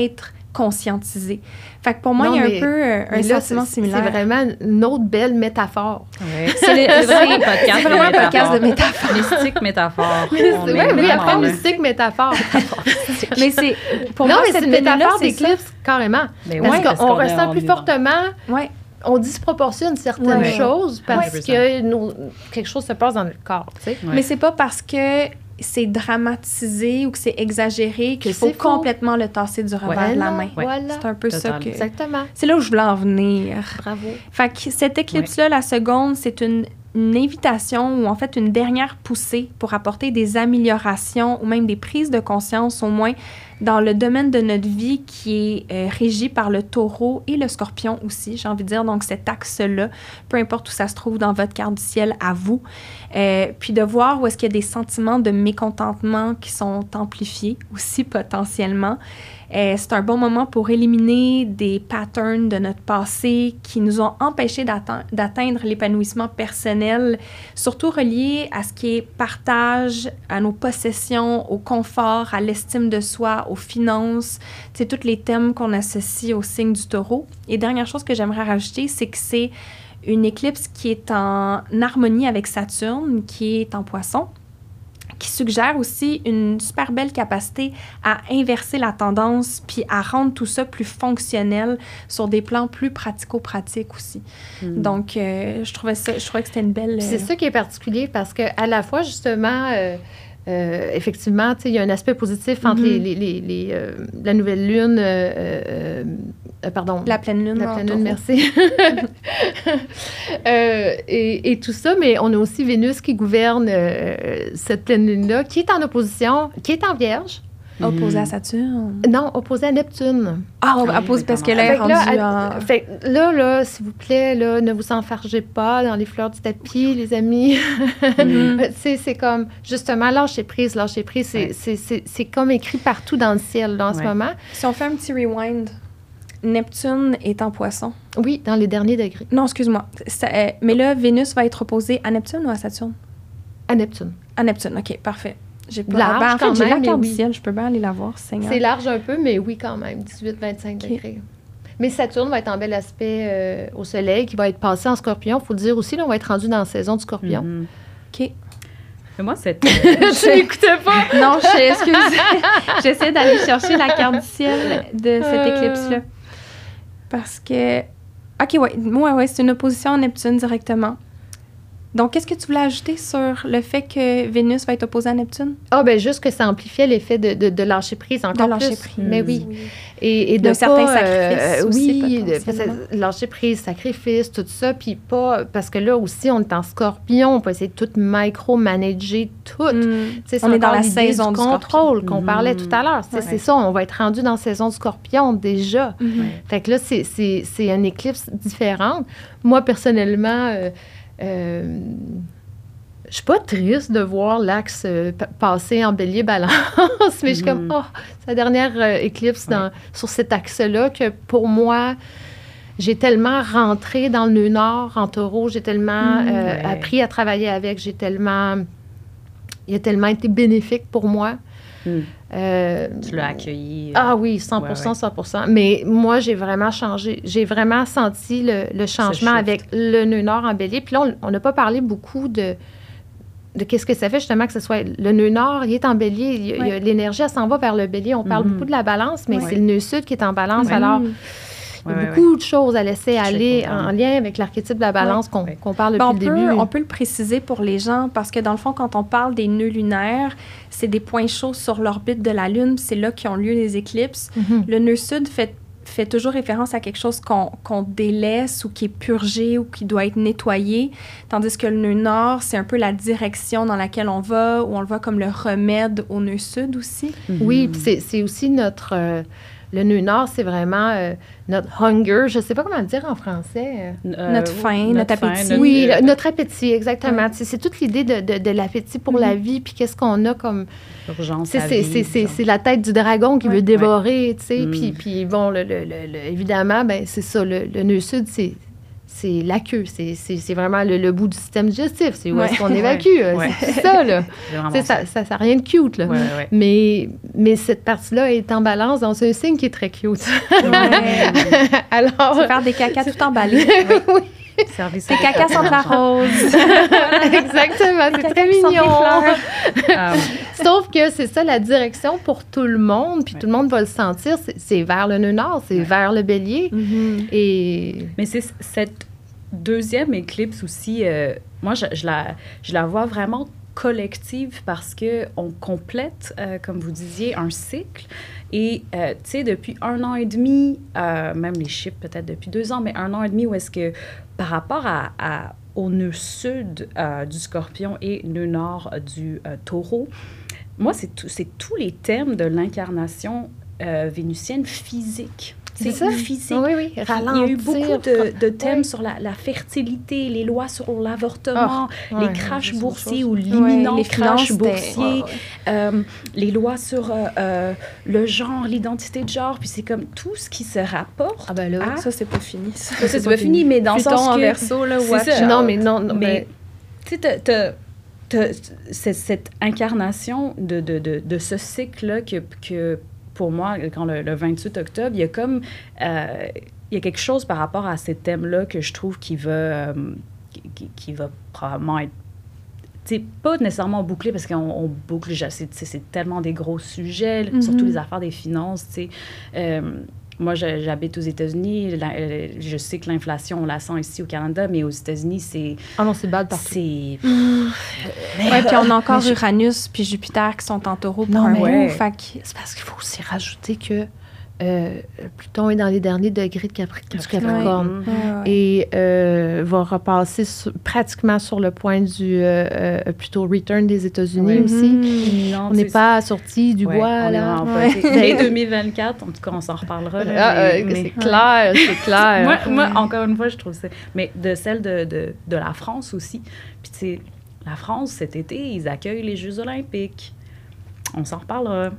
A: conscientiser. Fait que pour moi,
B: Non,
A: il y a
B: mais,
A: un peu euh, un
B: là,
A: sentiment
B: c'est,
A: similaire.
B: C'est vraiment une autre belle métaphore.
D: Ouais.
A: C'est, le,
D: C'est vraiment un podcast
A: c'est vraiment
D: de
A: un podcast de
D: métaphore.
A: métaphore.
D: Mystique, métaphore.
B: Oui,
D: On
B: oui,
D: est
B: oui,
D: vraiment
B: après
D: là.
B: mystique, métaphore.
A: Mais c'est, pour
B: non,
A: moi,
B: mais
A: cette
B: c'est une métaphore
A: tenue-là, c'est
B: d'éclipse, carrément.
D: Mais
B: Parce
D: ouais,
B: qu'on
D: parce qu'on est-
B: ressent
D: on
B: plus
D: est dans-
B: fortement,
A: Ouais.
B: on disproportionne certaines
A: Ouais.
B: choses parce
D: Ouais.
B: que nos- quelque chose se passe dans notre corps, tu sais.
D: Ouais.
A: Mais c'est pas parce que c'est dramatisé ou que c'est exagéré qu'il
B: Que
A: faut
B: c'est faux.
A: complètement le tasser du revers
B: Ouais,
A: de la
B: non,
A: main.
B: Voilà.
A: C'est un peu ça
D: Total.
A: que...
B: Exactement.
A: C'est là où je voulais en venir.
B: Bravo.
A: Fait que cette éclipse-là, la seconde, c'est une, une invitation ou en fait une dernière poussée pour apporter des améliorations ou même des prises de conscience, au moins dans le domaine de notre vie qui est euh, régi par le taureau et le scorpion aussi, j'ai envie de dire. Donc cet axe-là, peu importe où ça se trouve dans votre carte du ciel à vous. Euh, puis de voir où est-ce qu'il y a des sentiments de mécontentement qui sont amplifiés aussi potentiellement. Euh, c'est un bon moment pour éliminer des patterns de notre passé qui nous ont empêchés d'atte- d'atteindre l'épanouissement personnel, surtout relié à ce qui est partage, à nos possessions, au confort, à l'estime de soi, aux finances, c'est tous les thèmes qu'on associe au signe du taureau. Et dernière chose que j'aimerais rajouter, c'est que c'est une éclipse qui est en harmonie avec Saturne, qui est en poisson, qui suggère aussi une super belle capacité à inverser la tendance puis à rendre tout ça plus fonctionnel sur des plans plus pratico-pratiques aussi.
D: Mm.
A: Donc, euh, je trouvais ça, je trouvais que c'était une belle...
B: Puis c'est ça qui est particulier parce que à la fois, justement, euh, euh, effectivement, tu sais, il y a un aspect positif entre
A: Mhm.
B: les, les, les, les, euh, la nouvelle lune, euh, euh, euh, pardon.
A: La pleine lune.
B: La
A: en
B: pleine
A: taureau.
B: lune, merci. Euh, et, et tout ça, mais on a aussi Vénus qui gouverne euh, cette pleine lune-là, qui est en opposition, qui est en Vierge.
A: Opposé
D: Mm.
A: à Saturne.
B: Non, opposée à Neptune.
A: Ah,
D: Oui,
A: oppose parce qu'elle est
B: Fait que
A: rendue
B: là,
A: en...
B: à- fait que là, là, s'il vous plaît, là, ne vous enfargez pas dans les fleurs du tapis, les amis.
A: Mhm.
B: Tu sais, c'est comme, justement, lâcher prise, lâcher prise, c'est,
D: Ouais.
B: c'est, c'est, c'est comme écrit partout dans le ciel, là, en ce
D: Ouais.
B: moment.
A: Si on fait un petit rewind, Neptune est en poisson.
B: Oui, dans les derniers degrés.
A: Non, excuse-moi. Ça, euh, mais là, Vénus va être opposée à Neptune ou à Saturne?
B: À Neptune.
A: À Neptune, OK, parfait. J'ai pas...
B: Large,
A: Ben, en
B: quand
A: fait, j'ai
B: même,
A: la
B: mais
A: carte
B: oui.
A: du ciel, je peux bien aller la voir, Seigneur.
B: C'est large un peu, mais oui, quand même, dix-huit à vingt-cinq
A: Ok.
B: degrés. Mais Saturne va être en bel aspect euh, au soleil, qui va être passé en scorpion. Il faut le dire aussi, là, on va être rendu dans la saison du scorpion.
D: Mhm.
A: OK.
D: Mais moi, cette... euh,
B: Tu n'écoutais pas?
A: Non, je, excuse. J'essaie d'aller chercher la carte du ciel de cette
B: Euh.
A: éclipse-là. Parce que... OK, ouais, ouais, ouais, c'est une opposition à Neptune directement. Donc, qu'est-ce que tu voulais ajouter sur le fait que Vénus va être opposée à Neptune?
B: Ah, ben juste que ça amplifiait l'effet de, de, de lâcher prise encore
A: De lâcher
B: plus.
A: prise.
B: Mais oui. Et, et de
A: D'un certain
B: pas,
A: sacrifice aussi,
B: oui, de-
A: potentiellement.
B: parce que lâcher prise, sacrifice, tout ça, puis pas... Parce que là aussi, on est en scorpion, on peut essayer de tout micro-manager, tout.
A: Mm.
B: Tu sais, c'est
A: On est dans
B: encore
A: la
B: l'idée
A: saison
B: du
A: du
B: contrôle
A: scorpion.
B: qu'on
D: Mhm.
B: parlait tout à l'heure. C'est
A: Ouais.
B: c'est ça, on va être rendu dans la saison du scorpion déjà.
A: Mhm.
B: Fait que là, c'est- c'est c'est une éclipse différente. Moi, personnellement, euh, euh, je suis pas triste de voir l'axe euh, pa- passer en bélier-balance, mais je suis comme,
D: Mhm.
B: oh, c'est la dernière euh, éclipse dans- sur cet axe-là que pour moi, j'ai tellement rentré dans le nœud nord en taureau, j'ai tellement
A: Mhm.
B: euh,
D: Ouais.
B: appris à travailler avec, j'ai tellement... Il a tellement été bénéfique pour moi.
D: Mhm.
B: Euh,
D: Tu l'as accueilli. euh,
B: ah oui, cent pour cent,
D: Ouais, ouais.
B: cent pour cent. Mais moi, j'ai vraiment changé. J'ai vraiment senti le, le changement
D: shift.
B: avec le nœud nord en bélier. Puis là, on- on n'a pas parlé beaucoup de, de qu'est-ce que ça fait justement que ce soit le nœud nord, il est en bélier. Il y a- il y a-
A: Ouais.
B: l'énergie, elle s'en va vers le bélier. On parle
D: Mhm.
B: beaucoup de la balance, mais
A: Ouais.
B: c'est le nœud sud qui est en balance.
D: Ouais.
B: Alors,
A: Mm.
B: il y a
D: Ouais, ouais,
B: beaucoup de choses à laisser
D: Je sais
B: aller
D: pas,
B: en
D: vraiment.
B: lien avec l'archétype de la balance qu'on
D: Ouais.
B: qu'on parle
A: Ben,
B: depuis
A: on,
B: le
A: peut,
B: début.
A: on peut le préciser pour les gens parce que dans le fond, quand on parle des nœuds lunaires, c'est des points chauds sur l'orbite de la Lune, puis c'est là qu'ont lieu les éclipses.
B: Mhm.
A: Le nœud sud fait, fait toujours référence à quelque chose qu'on qu'on délaisse ou qui est purgé ou qui doit être nettoyé, tandis que le nœud nord, c'est un peu la direction dans laquelle on va, ou on le voit comme le remède au nœud sud aussi.
D: Mhm.
B: Oui, puis c'est- c'est aussi notre... euh, le nœud nord, c'est vraiment euh, notre hunger. Je ne sais pas comment le dire en français.
D: Euh,
A: Notre faim, notre appétit.
D: notre-
B: Oui,
D: euh,
B: le- notre appétit, exactement.
A: Ouais.
B: Tu sais, C'est toute l'idée de, de, de l'appétit pour
A: Mhm.
B: la vie, puis qu'est-ce qu'on a comme...
D: Urgence
B: tu sais,
D: à
B: C'est
D: vivre,
B: c'est- c'est-
D: genre.
B: c'est la tête du dragon qui
A: Ouais.
B: veut dévorer, tu sais.
D: Mm.
B: Puis, puis bon, le, le- le- le- évidemment, ben, c'est ça, le, le nœud sud, c'est c'est la queue. C'est, c'est, c'est vraiment le, le bout du système digestif. C'est où
A: Ouais.
B: est-ce qu'on évacue.
D: Ouais.
B: C'est, c'est ça, là.
D: C'est
B: ça, ça, ça n'a rien de cute, là.
D: Ouais, ouais.
B: Mais, mais cette partie-là est en balance dans un signe qui est très cute.
A: Ouais.
B: Alors...
A: C'est faire des cacas tout emballés.
B: oui.
D: Service
A: Des cacas sont de la rose.
B: Exactement, c'est très
A: Qui sont des
B: mignon.
A: fleurs.
D: Um,
B: Sauf que c'est ça la direction pour tout le monde, puis
D: Ouais.
B: tout le monde va le sentir. C'est, c'est vers le nœud nord, c'est
D: Ouais.
B: vers le bélier.
A: Mhm.
B: Et
D: Mais c'est cette deuxième éclipse aussi, euh, moi, je, je, la, je la vois vraiment collective parce qu'on complète, euh, comme vous disiez, un cycle. Et, euh, tu sais, depuis un an et demi, euh, même les chiffres peut-être depuis deux ans, mais un an et demi où est-ce que par rapport à, à, au nœud sud euh, du Scorpion et nœud nord euh, du euh, Taureau, moi, c'est, tout, c'est tous les thèmes de l'incarnation euh, vénusienne physique.
B: c'est ça?
D: Physique.
B: Oui, oui,
D: Il y
B: ralentir.
D: a eu beaucoup de, de thèmes
B: Oui.
D: sur la, la fertilité, les lois sur l'avortement,
B: Ouais,
D: les crashs
B: c'est
D: boursiers
B: autre
D: ou
A: Ouais,
D: l'imminent
A: les
D: crash
A: finances,
D: boursier,
A: c'était- ouais, ouais.
D: euh, les lois sur euh, euh, le genre, l'identité de genre, puis c'est comme tout ce qui se rapporte
B: Ah ben là,
D: à...
A: Ça, c'est pas fini. Ça,
D: Ça, c'est pas fini, mais dans le
A: Pluton
D: sens
A: en
D: que...
A: verso, là,
D: c'est
A: watch
D: ça.
A: out.
B: non, mais non, non,
D: Mais,
B: mais-
D: tu sais, t'as- t'as- t'as- c'est cette incarnation de, de, de, de ce cycle-là que, que, pour moi, quand le, le vingt-huit octobre, il y a comme... Euh, il y a quelque chose par rapport à ces thèmes-là que je trouve qui va, euh, qui, qui va probablement être... Tu sais, pas nécessairement bouclé, parce qu'on on boucle, c'est, c'est, c'est tellement des gros sujets,
A: Mm-hmm.
D: surtout les affaires des finances, tu sais. Euh, moi, je, j'habite aux États-Unis. La, euh, je sais que l'inflation, on la sent ici au Canada, mais aux États-Unis, c'est...
B: Ah non, c'est bad partout.
D: C'est...
A: Ouais, puis on a encore Uranus puis Jupiter qui sont en taureau pour
B: Non,
A: un
B: mais-
A: bout.
D: Ouais.
A: Fait que-
B: C'est parce qu'il faut aussi rajouter que euh, Pluton est dans les derniers degrés de Capri- du Capricorne.
D: Ouais.
A: Ouais, ouais.
B: Et euh, va repasser sur- pratiquement sur le point du euh, euh, plutôt return des États-Unis
D: Ouais.
B: aussi.
A: Mhm.
D: Non,
B: On n'est
D: c'est-
B: pas sorti du
D: Ouais,
B: bois,
D: on est
B: là.
D: vraiment
A: Ouais.
D: pas- c'est- Dès deux mille vingt-quatre, en tout cas, on s'en reparlera. là,
B: Ah,
D: mais-
B: euh,
D: mais-
B: c'est clair, c'est clair.
D: Moi, moi,
A: Ouais.
D: encore une fois, je trouve ça... Mais de celle de, de, de la France aussi. Puis, tu sais, la France, cet été, ils accueillent les Jeux olympiques. On s'en reparlera.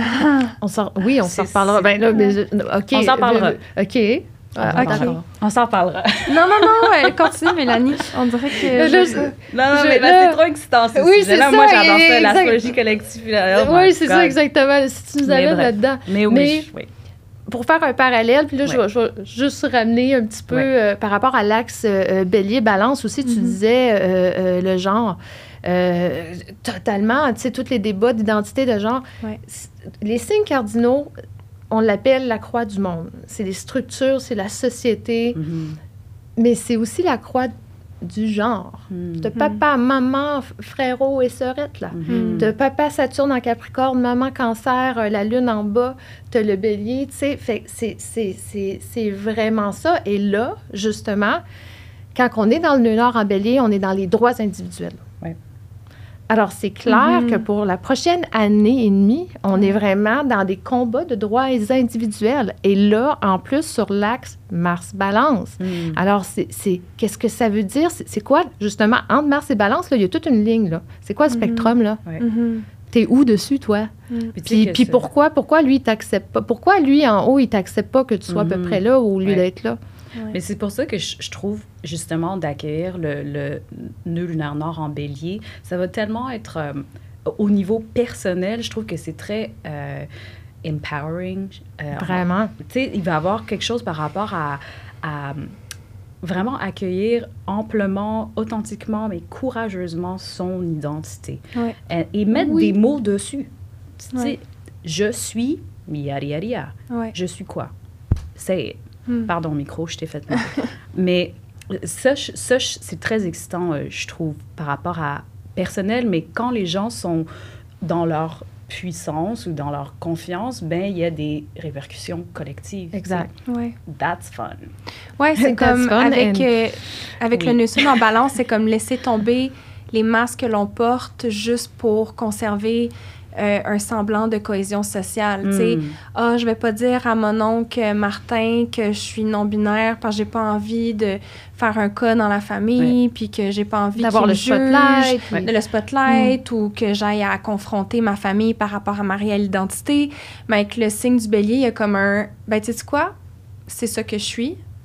B: On s'en- oui, on s'en
D: C'est-
B: reparlera.
D: c'est-
B: Ben là, mais je- OK.
D: On s'en parlera.
B: OK. Ah,
A: Ok.
B: d'accord.
D: On s'en parlera.
A: Non, non, non, ouais, continue, Mélanie. On dirait que...
B: Je-
A: je-
D: Non, non,
B: Je-
D: mais ben,
B: là-
D: c'est trop excitant, ce
B: Oui,
D: sujet-là.
B: c'est
D: Moi,
B: ça,
D: j'adore ça,
B: exact.
D: l'astrologie collective. là, oh my
B: oui, c'est ça,
D: God.
B: exactement. Si tu nous
D: Mais
B: amènes
D: bref.
B: là-dedans.
D: Mais oui,
B: Mais-
D: je- oui.
B: Pour faire un parallèle, puis là, je,
D: Ouais.
B: vais, je vais juste ramener un petit peu
D: Ouais.
B: euh, par rapport à l'axe euh, bélier-balance aussi, tu
A: Mhm.
B: disais euh, euh, le genre. Euh, totalement, tu sais, tous les débats d'identité de genre.
A: Ouais.
B: C- Les signes cardinaux, on l'appelle la croix du monde. C'est les structures, c'est la société,
D: Mhm.
B: mais c'est aussi la croix du genre.
D: Mhm.
B: De papa, maman, f- frérot et sœurette, là.
D: Mhm.
B: De papa Saturne en Capricorne, maman Cancer, euh, la lune en bas, t'as le bélier, tu sais. Fait que c'est, c'est, c'est, c'est vraiment ça. Et là, justement, quand on est dans le nœud nord en bélier, on est dans les droits individuels.
D: Ouais.
B: Alors, c'est clair
A: Mhm.
B: que pour la prochaine année et demie, on est vraiment dans des combats de droits individuels. Et là, en plus, sur l'axe Mars-Balance.
D: Mhm.
B: Alors, c'est, c'est- qu'est-ce que ça veut dire? C'est, c'est quoi, justement, entre Mars et Balance, là, il y a toute une ligne, là. C'est quoi le
A: Mhm.
B: spectrum, là?
A: Mhm.
B: T'es où dessus, toi?
A: Mhm.
D: Puis, tu sais
B: Puis,
D: que
B: puis
D: ce-
B: pourquoi, pourquoi lui, il t'accepte pas? Pourquoi lui, en haut, il t'accepte pas que tu sois à peu
D: Mhm.
B: près là ou lui
D: Ouais.
B: d'être là?
D: Mais c'est pour ça que je, je trouve, justement, d'accueillir le, le nœud lunaire nord en bélier, ça va tellement être, euh, au niveau personnel, je trouve que c'est très euh, empowering. Euh,
B: Vraiment.
D: Tu sais, il va y avoir quelque chose par rapport à, à vraiment accueillir amplement, authentiquement, mais courageusement son identité.
A: Ouais.
D: Et, et mettre
B: Oui.
D: des mots dessus. Tu sais,
A: Ouais.
D: je suis, yari yari ya.
A: Ouais.
D: Je suis quoi? C'est...
A: Hmm.
D: Pardon, micro, je t'ai fait mal. Mais ça, je- ça je- c'est très excitant, euh, je trouve, par rapport à personnel, mais quand les gens sont dans leur puissance ou dans leur confiance, ben il y a des répercussions collectives.
B: Exact.
A: Ouais.
D: Tu sais. That's fun.
A: Ouais, c'est
B: That's
A: comme
B: fun
A: avec,
B: and-
A: euh, avec
D: Oui.
A: le nœud sud en balance, c'est comme laisser tomber les masques que l'on porte juste pour conserver euh, un semblant de cohésion sociale. Tu sais,
D: Mm.
A: ah, je vais pas dire à mon oncle Martin que je suis non-binaire parce que j'ai pas envie de faire un cas dans la famille, puis que j'ai pas envie
B: D'avoir
A: qu'il
B: le
A: me juge,
B: spotlight.
D: Ouais.
A: de le spotlight, ou que j'aille à confronter ma famille par rapport à ma réelle identité. Mais avec le signe du bélier, il y a comme un, ben tu sais quoi, c'est ça que je suis,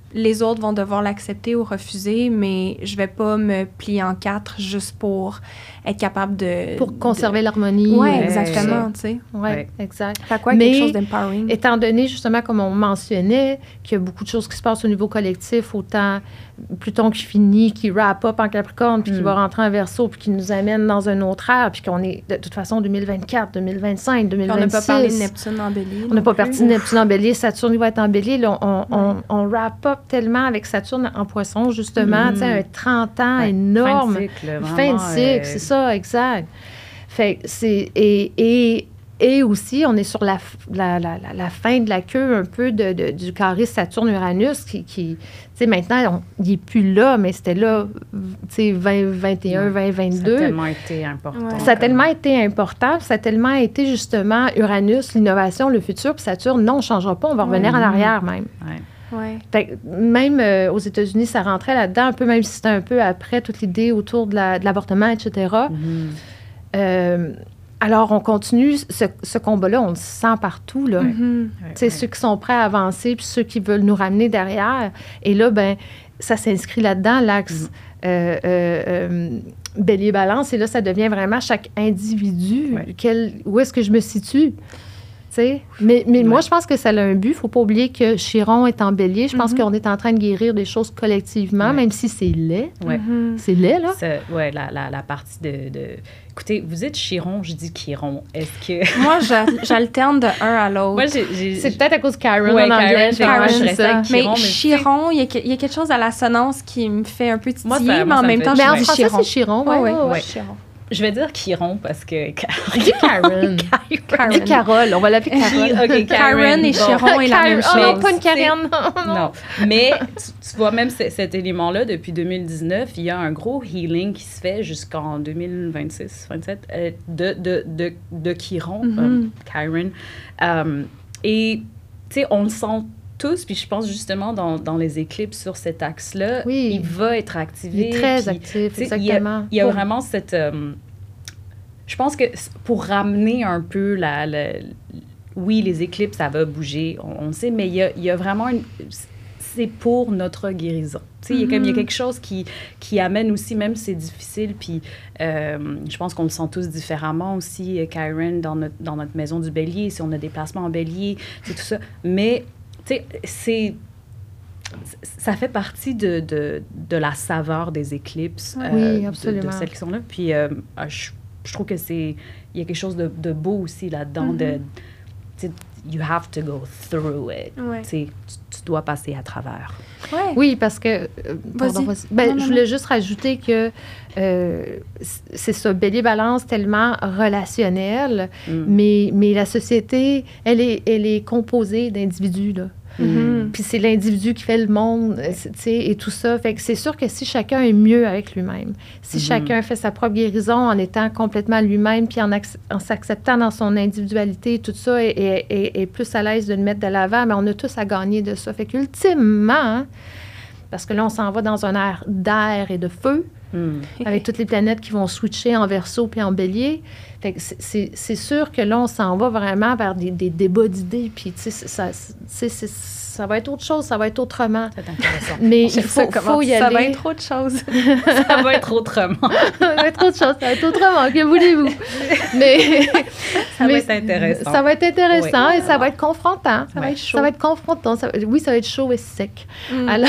A: les autres vont devoir l'accepter ou refuser, mais je vais pas me plier en quatre juste pour être capable de...
B: Pour conserver
A: de...
B: l'harmonie.
A: Oui,
B: euh,
A: exactement, tu sais.
B: Oui,
D: Ouais.
B: exact.
A: Fait quoi,
B: Mais,
A: quelque chose d'empowering.
B: Étant donné, justement, comme on mentionnait, qu'il y a beaucoup de choses qui se passent au niveau collectif, autant Pluton qui finit, qui wrap up en Capricorne, puis
D: Mm.
B: qui va rentrer en Verseau, puis qui nous amène dans un autre ère, puis qu'on est, de toute façon, deux mille vingt-quatre, deux mille vingt-cinq, deux mille
A: Puis on
B: vingt-six.
A: n'a pas parlé de Neptune en Bélier.
B: On n'a pas parti de Neptune en Bélier. Saturne, il va être en Bélier. Là, on, on, on wrap up tellement avec Saturne en Poisson, justement.
D: Mm.
B: Tu sais, un trente ans
D: Ouais.
B: énorme.
D: Fin de cycle, vraiment,
B: Fin de cycle,
D: euh,
B: c'est ça, exact. Fait que c'est... Et, et, et aussi, on est sur la, la, la, la, la fin de la queue un peu de, de, du carré Saturne-Uranus qui... qui tu sais, maintenant, on, il n'est plus là, mais c'était là, tu sais, vingt vingt et un, vingt vingt-deux.
D: Ça a tellement été important.
A: Ouais.
B: Ça a
D: comme-
B: tellement été important, ça a tellement été justement Uranus, l'innovation, le futur, puis Saturne, non, on ne changera pas, on va revenir en arrière même.
D: Ouais.
A: Ouais.
B: Fait que même euh, aux États-Unis, ça rentrait là-dedans, un peu, même si c'était un peu après toute l'idée autour de, la, de l'avortement, et cetera.
D: Mhm.
B: Euh, alors, on continue ce, ce combat-là, on le sent partout, là.
A: Mhm.
D: Ouais,
B: Tu sais,
D: ouais.
B: ceux qui sont prêts à avancer, puis ceux qui veulent nous ramener derrière. Et là, ben ça s'inscrit là-dedans, l'axe euh, euh, euh, Bélier-Balance. Et là, ça devient vraiment chaque individu.
D: Ouais.
B: Quel, où est-ce que je me situe? Tu sais? Mais, mais moi,
D: Ouais.
B: je pense que ça a un but. Il ne faut pas oublier que Chiron est en Bélier. Je pense
A: Mhm.
B: qu'on est en train de guérir des choses collectivement,
D: Ouais.
B: même si c'est laid.
D: Ouais.
A: Mhm.
B: C'est laid, là.
D: C'est- ouais, la, la, la partie de, de... Écoutez, vous êtes Chiron, je dis Chiron. Est-ce que...
A: Moi, j'a- j'alterne de un à l'autre.
D: Moi, j'ai... j'ai-
B: C'est peut-être à cause de Karen
D: Ouais,
B: en anglais.
D: Karen,
B: je
D: fait que moi,
B: pense,
D: je
B: c'est
D: restais
B: ça.
D: avec
A: mais
D: Chiron, mais tu sais-
A: Chiron, il y, a que- il y a quelque chose à l'assonance qui me fait un peu titiller,
D: Moi, ça-
A: mais
D: moi,
A: en
D: ça
A: même
D: me
A: temps,
D: fait-
A: je
B: Mais en
A: dis
B: français,
A: Chiron.
B: c'est Chiron. Ouais,
A: Ouais,
B: ouais,
A: ouais,
B: ouais.
A: Chiron.
D: Je vais dire Chiron parce que...
B: Dis Karen.
A: Karen.
B: Dis Carole. On va l'appeler Carole.
D: OK,
A: Karen et
D: bon.
A: Chiron est la même
B: Karen. Oh non,
A: chose.
B: pas une Karen. Non,
D: Non, mais tu, tu vois, même c- cet élément-là, depuis deux mille dix-neuf, il y a un gros healing qui se fait jusqu'en deux mille vingt-six, vingt-sept, euh, de, de, de, de Chiron,
A: Mhm.
D: euh, Chiron. Euh, et, tu sais, on le sent tous, puis je pense justement dans, dans les éclipses sur cet axe-là,
B: Oui.
D: il va être
B: Il
D: activé.
B: est très
D: puis,
B: actif,
D: tu sais, il y a-
B: exactement.
D: Il y a
B: Pour-
D: vraiment cette... euh, je pense que c- pour ramener un peu la... la- oui, les éclipses, ça va bouger, on, on le sait, mais il y a, il y a vraiment une... C'est pour notre guérison. Tu sais, il y a comme- il y a quelque chose qui, qui amène aussi, même si c'est difficile, puis euh, je pense qu'on le sent tous différemment aussi, euh, Karen, dans notre, dans notre maison du Bélier, si on a des placements en Bélier, c'est tout ça. Mais, tu sais, c'est... Ça fait partie de, de, de la saveur des éclipses.
A: Ouais.
B: Oui,
D: de- De,
B: absolument.
D: celles qui sont là. Puis, euh, ah, je, je trouve que c'est... Il y a quelque chose de, de beau aussi là-dedans, de... tu sais, you have to go through it.
A: Ouais.
D: Tu sais, tu, tu dois passer à travers.
A: Ouais.
B: Oui, parce que... euh, pardon,
A: Vas-y.
B: vas-y. Ben,
A: Non, non,
B: je voulais juste rajouter que euh, c- c'est ça, Bélier-Balance tellement relationnel,
D: Mm.
B: mais, mais la société, elle est, elle est composée d'individus, là.
A: Mhm.
B: Puis c'est l'individu qui fait le monde, euh, c'est- tu sais, et tout ça. Fait que c'est sûr que si chacun est mieux avec lui-même, si
D: Mhm.
B: chacun fait sa propre guérison en étant complètement lui-même, puis en, ac- en s'acceptant dans son individualité, tout ça, et, et- et- et plus à l'aise de le mettre de l'avant, mais on a tous à gagner de ça. Fait qu'ultimement, hein, parce que là, on s'en va dans un air d'air et de feu,
D: Mm.
B: avec toutes les planètes qui vont switcher en Verseau puis en Bélier. Fait que c'est- c'est c'est sûr que là, on s'en va vraiment vers des, des débats d'idées, puis tu sais, c'est- ça, c'est- c'est- ça va être autre chose, ça va être autrement.
D: C'est intéressant.
B: Mais il
A: J'aime ça,
B: faut,
A: comment
B: faut y
A: ça
B: aller.
A: va être autre chose.
D: Ça va être autrement.
B: Ça va être autre chose, ça va être autrement, que voulez-vous? Mais
D: Ça
B: mais
D: va être intéressant.
B: Ça va être intéressant
D: Oui.
B: et ça va être confrontant.
A: Ça va
D: Ouais.
A: être chaud.
B: Ça va être confrontant. Ça va- oui, ça va être chaud et sec.
A: Mm.
B: Alors,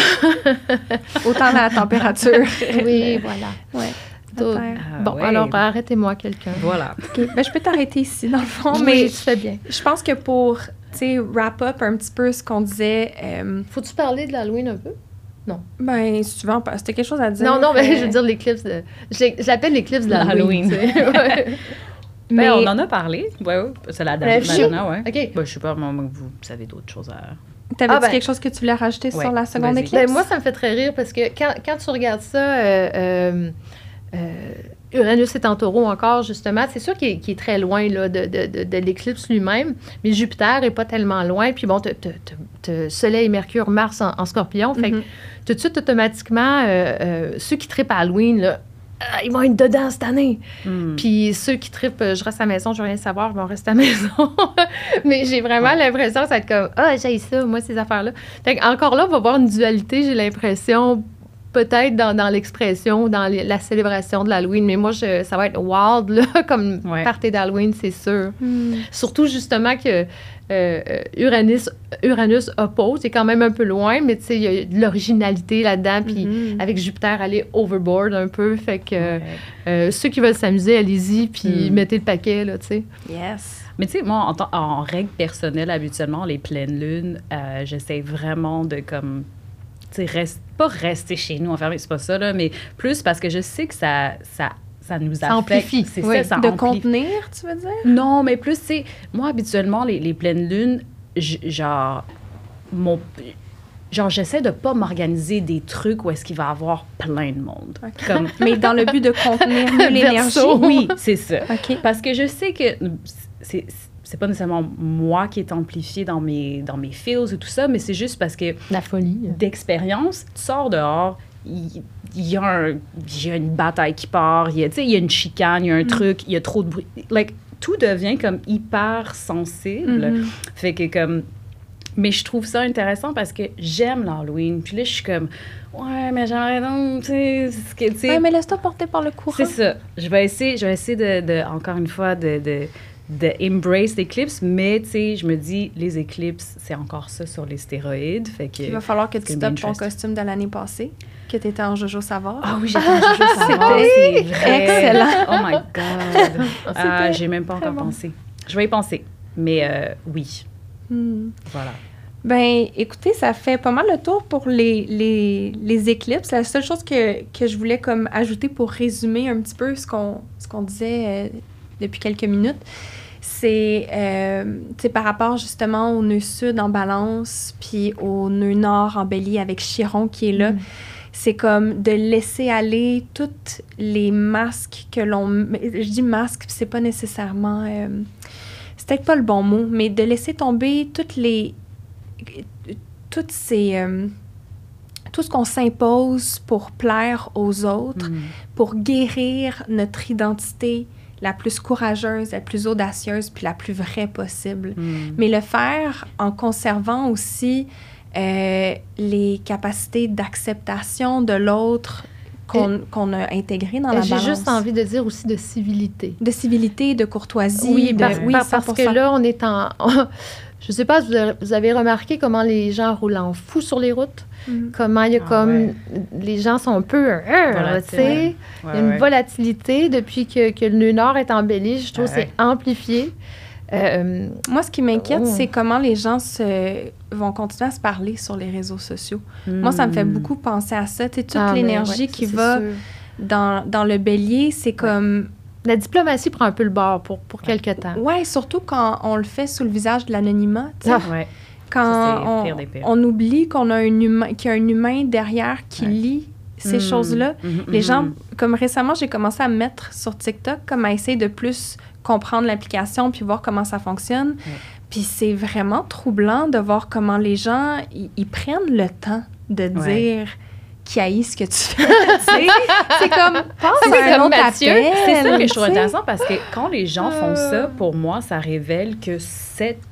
A: Autant la température.
B: oui, voilà.
A: Ouais.
B: Tout.
A: Peut-être.
D: Ah,
B: Bon,
D: ouais.
B: alors arrêtez-moi quelqu'un.
D: Voilà.
A: OK. Ben, je peux t'arrêter ici, dans le fond,
B: Oui,
A: mais
B: tu fais bien.
A: je pense que pour, tu sais, wrap up un petit peu ce qu'on disait, euh,
B: Faut-tu parler de l'Halloween un peu?
A: ben, si tu veux en parler, c'était quelque chose à dire.
B: Non, non, mais
A: euh,
B: je veux dire l'éclipse de... Je l'ai- je l'appelle l'éclipse de
D: L'Halloween.
B: l'Halloween. tu sais. Ouais.
A: mais
D: Ben, on en a parlé. Oui, oui. C'est la
B: Mais
D: dernière,
B: je-
D: la dernière, ouais.
B: OK.
D: Ben, je sais pas, moi, moi, vous, vous avez d'autres choses à...
A: t'avais-tu
B: Ah, ben-
A: quelque chose que tu voulais rajouter
D: Ouais,
A: sur la seconde
D: vas-y.
A: éclipse?
B: Ben, moi, ça me fait très rire parce que quand, quand tu regardes ça, euh, euh, euh, Uranus est en taureau encore, justement. C'est sûr qu'il est, qu'il est très loin là, de, de, de, de l'éclipse lui-même, mais Jupiter n'est pas tellement loin. Puis bon, tu as Soleil, Mercure, Mars en, en scorpion. Fait que
A: Mhm.
B: tout de suite, automatiquement, euh, euh, ceux qui trippent à Halloween, là, ah, ils vont être dedans cette année.
D: Mm.
B: Puis ceux qui trippent, je reste à la maison, je veux rien savoir, vont rester à la maison. Mais j'ai vraiment l'impression que ça va être comme, ah, j'ai ça, moi, ces affaires-là. Fait encore là, on va voir une dualité, j'ai l'impression, peut-être dans, dans l'expression, dans les, la célébration de l'Halloween. Mais moi, je, ça va être wild, là, comme
D: Ouais.
B: party d'Halloween, c'est sûr.
A: Mm.
B: Surtout, justement, que euh, Uranus, Uranus oppose, c'est quand même un peu loin, mais tu sais, il y a de l'originalité là-dedans. Puis
A: Mhm.
B: avec Jupiter, aller overboard un peu. Fait que
D: Ouais.
B: euh, ceux qui veulent s'amuser, allez-y, puis
D: Mm.
B: mettez le paquet, là, tu sais.
A: Yes.
D: Mais tu sais, moi, en, temps- en règle personnelle, habituellement, les pleines lunes, euh, j'essaie vraiment de, comme, tu sais, reste, pas rester chez nous enfermés, c'est pas ça, là, mais plus parce que je sais que ça, ça, ça nous affecte.
B: Ça amplifie,
D: C'est
B: oui.
D: ça, ça
A: De
D: amplifie.
A: contenir, tu veux dire?
D: Non, mais plus, tu sais, moi, habituellement, les, les pleines lunes, j- genre, mon... Genre, j'essaie de pas m'organiser des trucs où est-ce qu'il va y avoir plein de monde.
A: Ok.
D: Comme,
A: Mais dans le but de contenir mieux l'énergie.
B: Verseau.
D: oui, c'est ça.
A: OK.
D: Parce que je sais que c'est, c'est pas nécessairement moi qui est amplifié dans mes, dans mes feels et tout ça, mais c'est juste parce que
B: La folie.
D: d'expérience, tu sors dehors, il il y, a un- il y a une bataille qui part, il y a, tu sais, il y a une chicane, il y a un truc, il y a trop de bruit. Like, tout devient comme hyper sensible.
A: Mhm.
D: Fait que comme... Mais je trouve ça intéressant parce que j'aime l'Halloween. Puis là, je suis comme, ouais, mais j'aimerais donc, tu sais, ce que, tu sais...
A: Ouais, mais laisse-toi porter par le courant.
D: C'est ça. Je vais essayer, je vais essayer de, de encore une fois, de, de, de embrace l'éclipse, mais tu sais, je me dis, les éclipses, c'est encore ça sur les stéroïdes. Fait que...
A: Il va falloir que tu
D: c'est
A: stoppes
D: bien
A: ton
D: interesting.
A: costume de l'année passée, que tu étais en Jojo Savard.
D: Ah oui, j'ai fait un Jojo Savard, c'est vrai.
A: excellent.
D: Oh my God. Ah,
A: C'était
D: j'ai même pas encore
A: très bon.
D: pensé. Je vais y penser. Mais euh, oui,
A: Hmm.
D: voilà.
A: Ben, écoutez, ça fait pas mal le tour pour les, les, les éclipses. La seule chose que, que je voulais comme ajouter pour résumer un petit peu ce qu'on, ce qu'on disait euh, depuis quelques minutes, c'est euh, tu sais, par rapport justement au nœud sud en balance, puis au nœud nord en bélier avec Chiron qui est là.
B: Mm.
A: C'est comme de laisser aller toutes les masques que l'on... Je dis masques, puis c'est pas nécessairement... euh, c'est peut-être pas le bon mot, mais de laisser tomber toutes les... toutes ces... euh, tout ce qu'on s'impose pour plaire aux autres,
D: Mm.
A: pour guérir notre identité la plus courageuse, la plus audacieuse, puis la plus vraie possible.
D: Mm.
A: Mais le faire en conservant aussi euh, les capacités d'acceptation de l'autre qu'on qu'on a intégrées dans la
B: J'ai
A: balance.
B: juste envie de dire aussi de civilité.
A: De civilité, de courtoisie.
B: Oui,
A: de,
B: par-
A: oui,
B: par- parce
A: cent pour
B: que
A: cent.
B: là, on est en... Je sais pas si vous avez, vous avez remarqué comment les gens roulent en fou sur les routes.
A: Mhm.
B: Comment il y a
D: Ah
B: comme...
D: ouais.
B: Les gens sont un peu... euh,
D: Volatile.
B: tu sais.
D: Ouais,
B: Il y a une
D: ouais.
B: volatilité depuis que, que le nœud nord est embelli. Je trouve
D: Ouais.
B: que c'est amplifié. Euh,
A: Moi, ce qui m'inquiète,
B: Oh.
A: c'est comment les gens se, vont continuer à se parler sur les réseaux sociaux. Moi, ça me fait
D: Mm.
A: beaucoup penser à ça. Tu sais, toute
B: ah, mais
A: l'énergie
B: ouais,
A: qui
B: ça, c'est
A: va
B: sûr.
A: dans, dans le bélier, c'est comme...
B: La diplomatie prend un peu le bord pour, pour quelque temps.
A: Ouais, surtout quand on le fait sous le visage de l'anonymat. tu sais.
B: Ah.
D: Ouais.
A: Quand
D: Ça, c'est
A: on,
D: pire des pires.
A: on oublie qu'on a un humain, qu'il y a un humain derrière qui
D: Ouais.
A: lit ces
D: Mm.
A: choses-là.
D: Mhm,
A: Les
D: mhm.
A: gens, comme récemment, j'ai commencé à me mettre sur TikTok, comme à essayer de plus comprendre l'application puis voir comment ça fonctionne.
D: Ouais.
A: Puis c'est vraiment troublant de voir comment les gens, ils ils prennent le temps de
D: Ouais.
A: dire qu'ils haïssent ce que tu fais. Tu sais, c'est comme, passe
B: C'est
A: à un
B: comme
A: autre
B: Mathieu.
A: appel.
D: C'est ça que je trouve
A: tu sais.
D: intéressant parce que quand les gens font
B: Euh.
D: ça, pour moi, ça révèle que cette,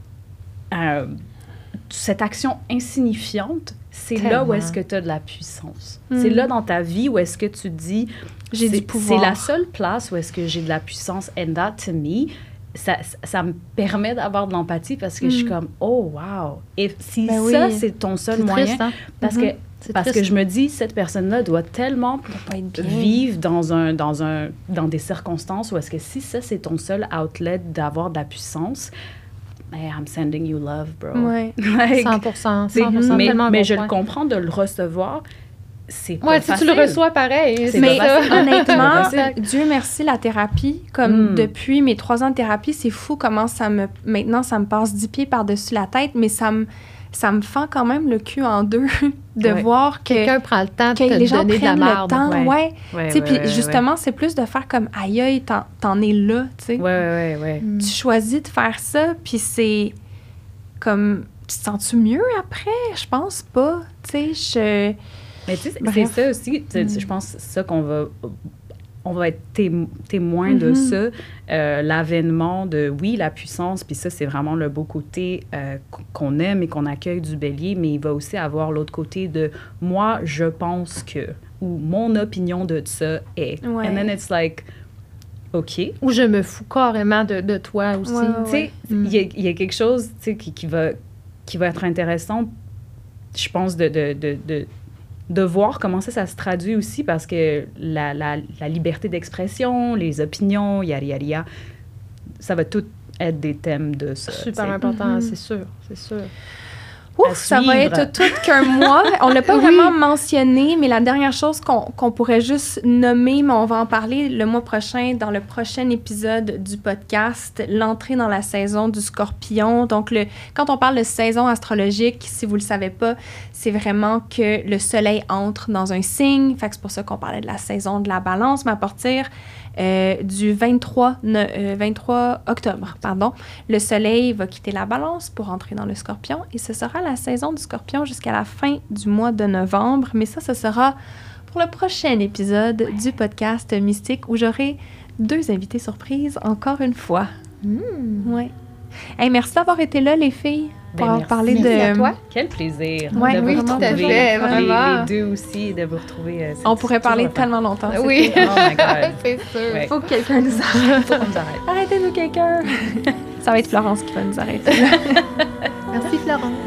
D: euh, cette action insignifiante, c'est là où
B: Tellement.
D: est-ce que tu as de la puissance.
A: Mm.
D: C'est là dans ta vie où est-ce que tu dis,
A: J'ai
D: c'est-
A: du pouvoir.
D: C'est la seule place où est-ce que j'ai de la puissance. And that, to me, ça, ça me permet d'avoir de l'empathie parce que je suis
A: Mm.
D: comme, oh, wow. Et si
A: Ben
D: ça,
A: oui.
D: c'est ton seul
B: C'est
D: moyen,
B: triste, hein?
D: parce
A: Mhm.
D: que
B: C'est
D: parce que
B: triste.
D: je me dis, cette personne-là doit tellement
A: pas être bien.
D: vivre dans, un, dans, un, dans des circonstances où est-ce que si ça, c'est ton seul outlet d'avoir de la puissance, hey, I'm sending you love, bro.
A: Ouais.
D: Like,
B: cent pour cent.
D: c'est-
B: cent pour cent,
D: mais
B: tellement un
D: mais
B: bon
D: je
B: point.
D: le comprends de le recevoir, c'est pas
B: Ouais, si tu
D: facile.
B: le reçois pareil.
D: C'est
A: Mais
D: pas facile.
A: honnêtement,
D: C'est pas facile.
A: Dieu merci, la thérapie, comme
D: Mm.
A: depuis mes trois ans de thérapie, c'est fou comment ça me... Maintenant, ça me passe dix pieds par-dessus la tête, mais ça me, ça me fend quand même le cul en deux de
D: Ouais.
A: voir que,
B: Quelqu'un prend le temps de
A: que
B: te
A: les gens
B: donner de la
A: prennent le
B: merde.
A: temps.
D: ouais.
A: Ouais.
D: Ouais,
A: Tu sais,
D: ouais,
A: puis
D: ouais,
A: justement, c'est plus de faire comme aïe aïe, t'en, t'en es là, tu sais.
D: Ouais, ouais, ouais. ouais.
B: Mm.
A: Tu choisis de faire ça, puis c'est comme... Tu te sens-tu mieux après? Je pense pas. Tu sais, je...
D: Mais tu sais, c'est
A: Bref.
D: ça aussi, tu sais,
A: Mm.
D: je pense que c'est ça qu'on va on va être té- témoin mm-hmm. de ça, euh, l'avènement de, oui, la puissance, puis ça, c'est vraiment le beau côté euh, qu'on aime et qu'on accueille du bélier, mais il va aussi avoir l'autre côté de, moi, je pense que, ou mon opinion de ça est.
A: Ouais.
D: And then it's like, OK.
B: Ou je me fous carrément de, de toi aussi.
A: Ouais,
D: tu sais, il
A: mm.
D: y, y a quelque chose, tu sais, qui, qui, va, qui va être intéressant, je pense, de... de, de, de de voir comment ça, ça se traduit aussi, parce que la, la, la liberté d'expression, les opinions, yada, yada, yada, ça va tout être des thèmes de ça.
B: Super
D: t'sais.
B: important,
A: Mm-hmm.
B: c'est sûr, c'est sûr.
A: Ouf, ça va être tout qu'un mois. On l'a pas oui. vraiment mentionné, mais la dernière chose qu'on qu'on pourrait juste nommer, mais on va en parler le mois prochain, dans le prochain épisode du podcast, l'entrée dans la saison du Scorpion. Donc, le, quand on parle de saison astrologique, si vous le savez pas, c'est vraiment que le soleil entre dans un signe. Fait que c'est pour ça qu'on parlait de la saison de la balance, mais à partir Euh, du vingt-trois, euh, vingt-trois octobre, pardon, le soleil va quitter la balance pour entrer dans le scorpion et ce sera la saison du scorpion jusqu'à la fin du mois de novembre. Mais ça, ce sera pour le prochain épisode du podcast Mystique où j'aurai deux invités surprises encore une fois.
B: Mmh.
A: Ouais. Hey, merci d'avoir été là, les filles, pour
D: Ben,
A: parler
B: merci
A: de...
B: à toi.
D: Quel plaisir
A: Ouais,
D: de vous
B: oui,
D: retrouver.
B: tout à fait, vraiment.
D: Les, les deux aussi, de vous retrouver. Euh,
A: On pourrait parler tellement longtemps.
B: Oui,
D: oh my God.
B: c'est sûr.
D: Ouais.
A: Il faut que quelqu'un nous arrête.
D: Faut qu'on nous arrête.
A: Arrêtez-nous quelqu'un. Ça va être Florence qui va nous arrêter.
B: Merci, Florence.